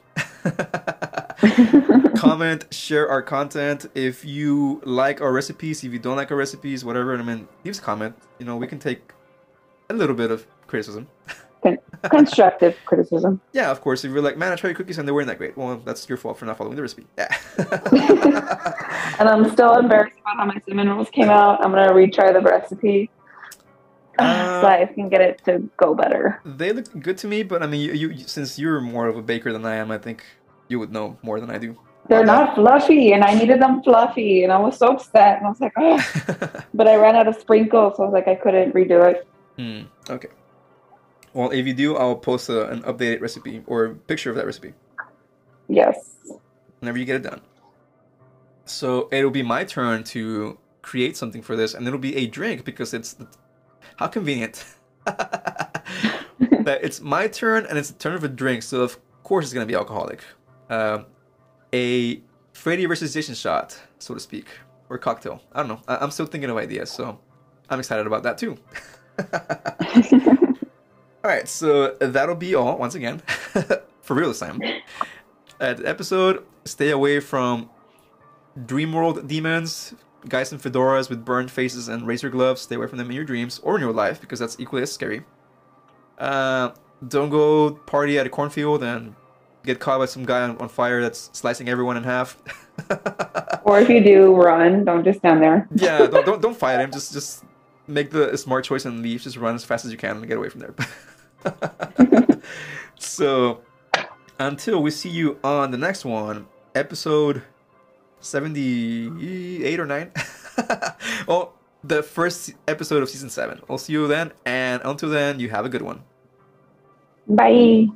Comment, share our content. If you like our recipes, if you don't like our recipes, whatever, I mean, leave us a comment. You know, we can take a little bit of criticism. Con- constructive criticism. Yeah, of course. If you're like, man, I tried your cookies and they weren't that great. Well, that's your fault for not following the recipe. Yeah. And I'm still embarrassed about how my cinnamon rolls came out. I'm going to retry the recipe. Uh, so I can get it to go better. They look good to me, but I mean, you, you since you're more of a baker than I am, I think you would know more than I do. They're about not fluffy, and I needed them fluffy, and I was so upset. And I was like, oh, that? but I ran out of sprinkles, so I was like, I couldn't redo it. Hmm. Okay. Well, if you do, I'll post a, an updated recipe or picture of that recipe Yes. whenever you get it done. So it'll be my turn to create something for this, and it'll be a drink because it's how convenient that it's my turn and it's the turn of a drink. So of course it's gonna be alcoholic, uh, a Freddy versus Jason shot, so to speak, or cocktail. I don't know. I- I'm still thinking of ideas, so I'm excited about that too. All right, so that'll be all once again for real this time. At the episode, stay away from Dreamworld demons, guys in fedoras with burned faces and razor gloves. Stay away from them in your dreams or in your life because that's equally as scary. Uh, don't go party at a cornfield and get caught by some guy on, on fire that's slicing everyone in half. Or if you do run, don't just stand there. Yeah, don't don't don't fight him. Just just make the smart choice and leave. Just run as fast as you can and get away from there. So until we see you on the next one, episode seventy-eight or nine. Oh, the first episode of season seven. I'll see you then, and until then, you have a good one. Bye.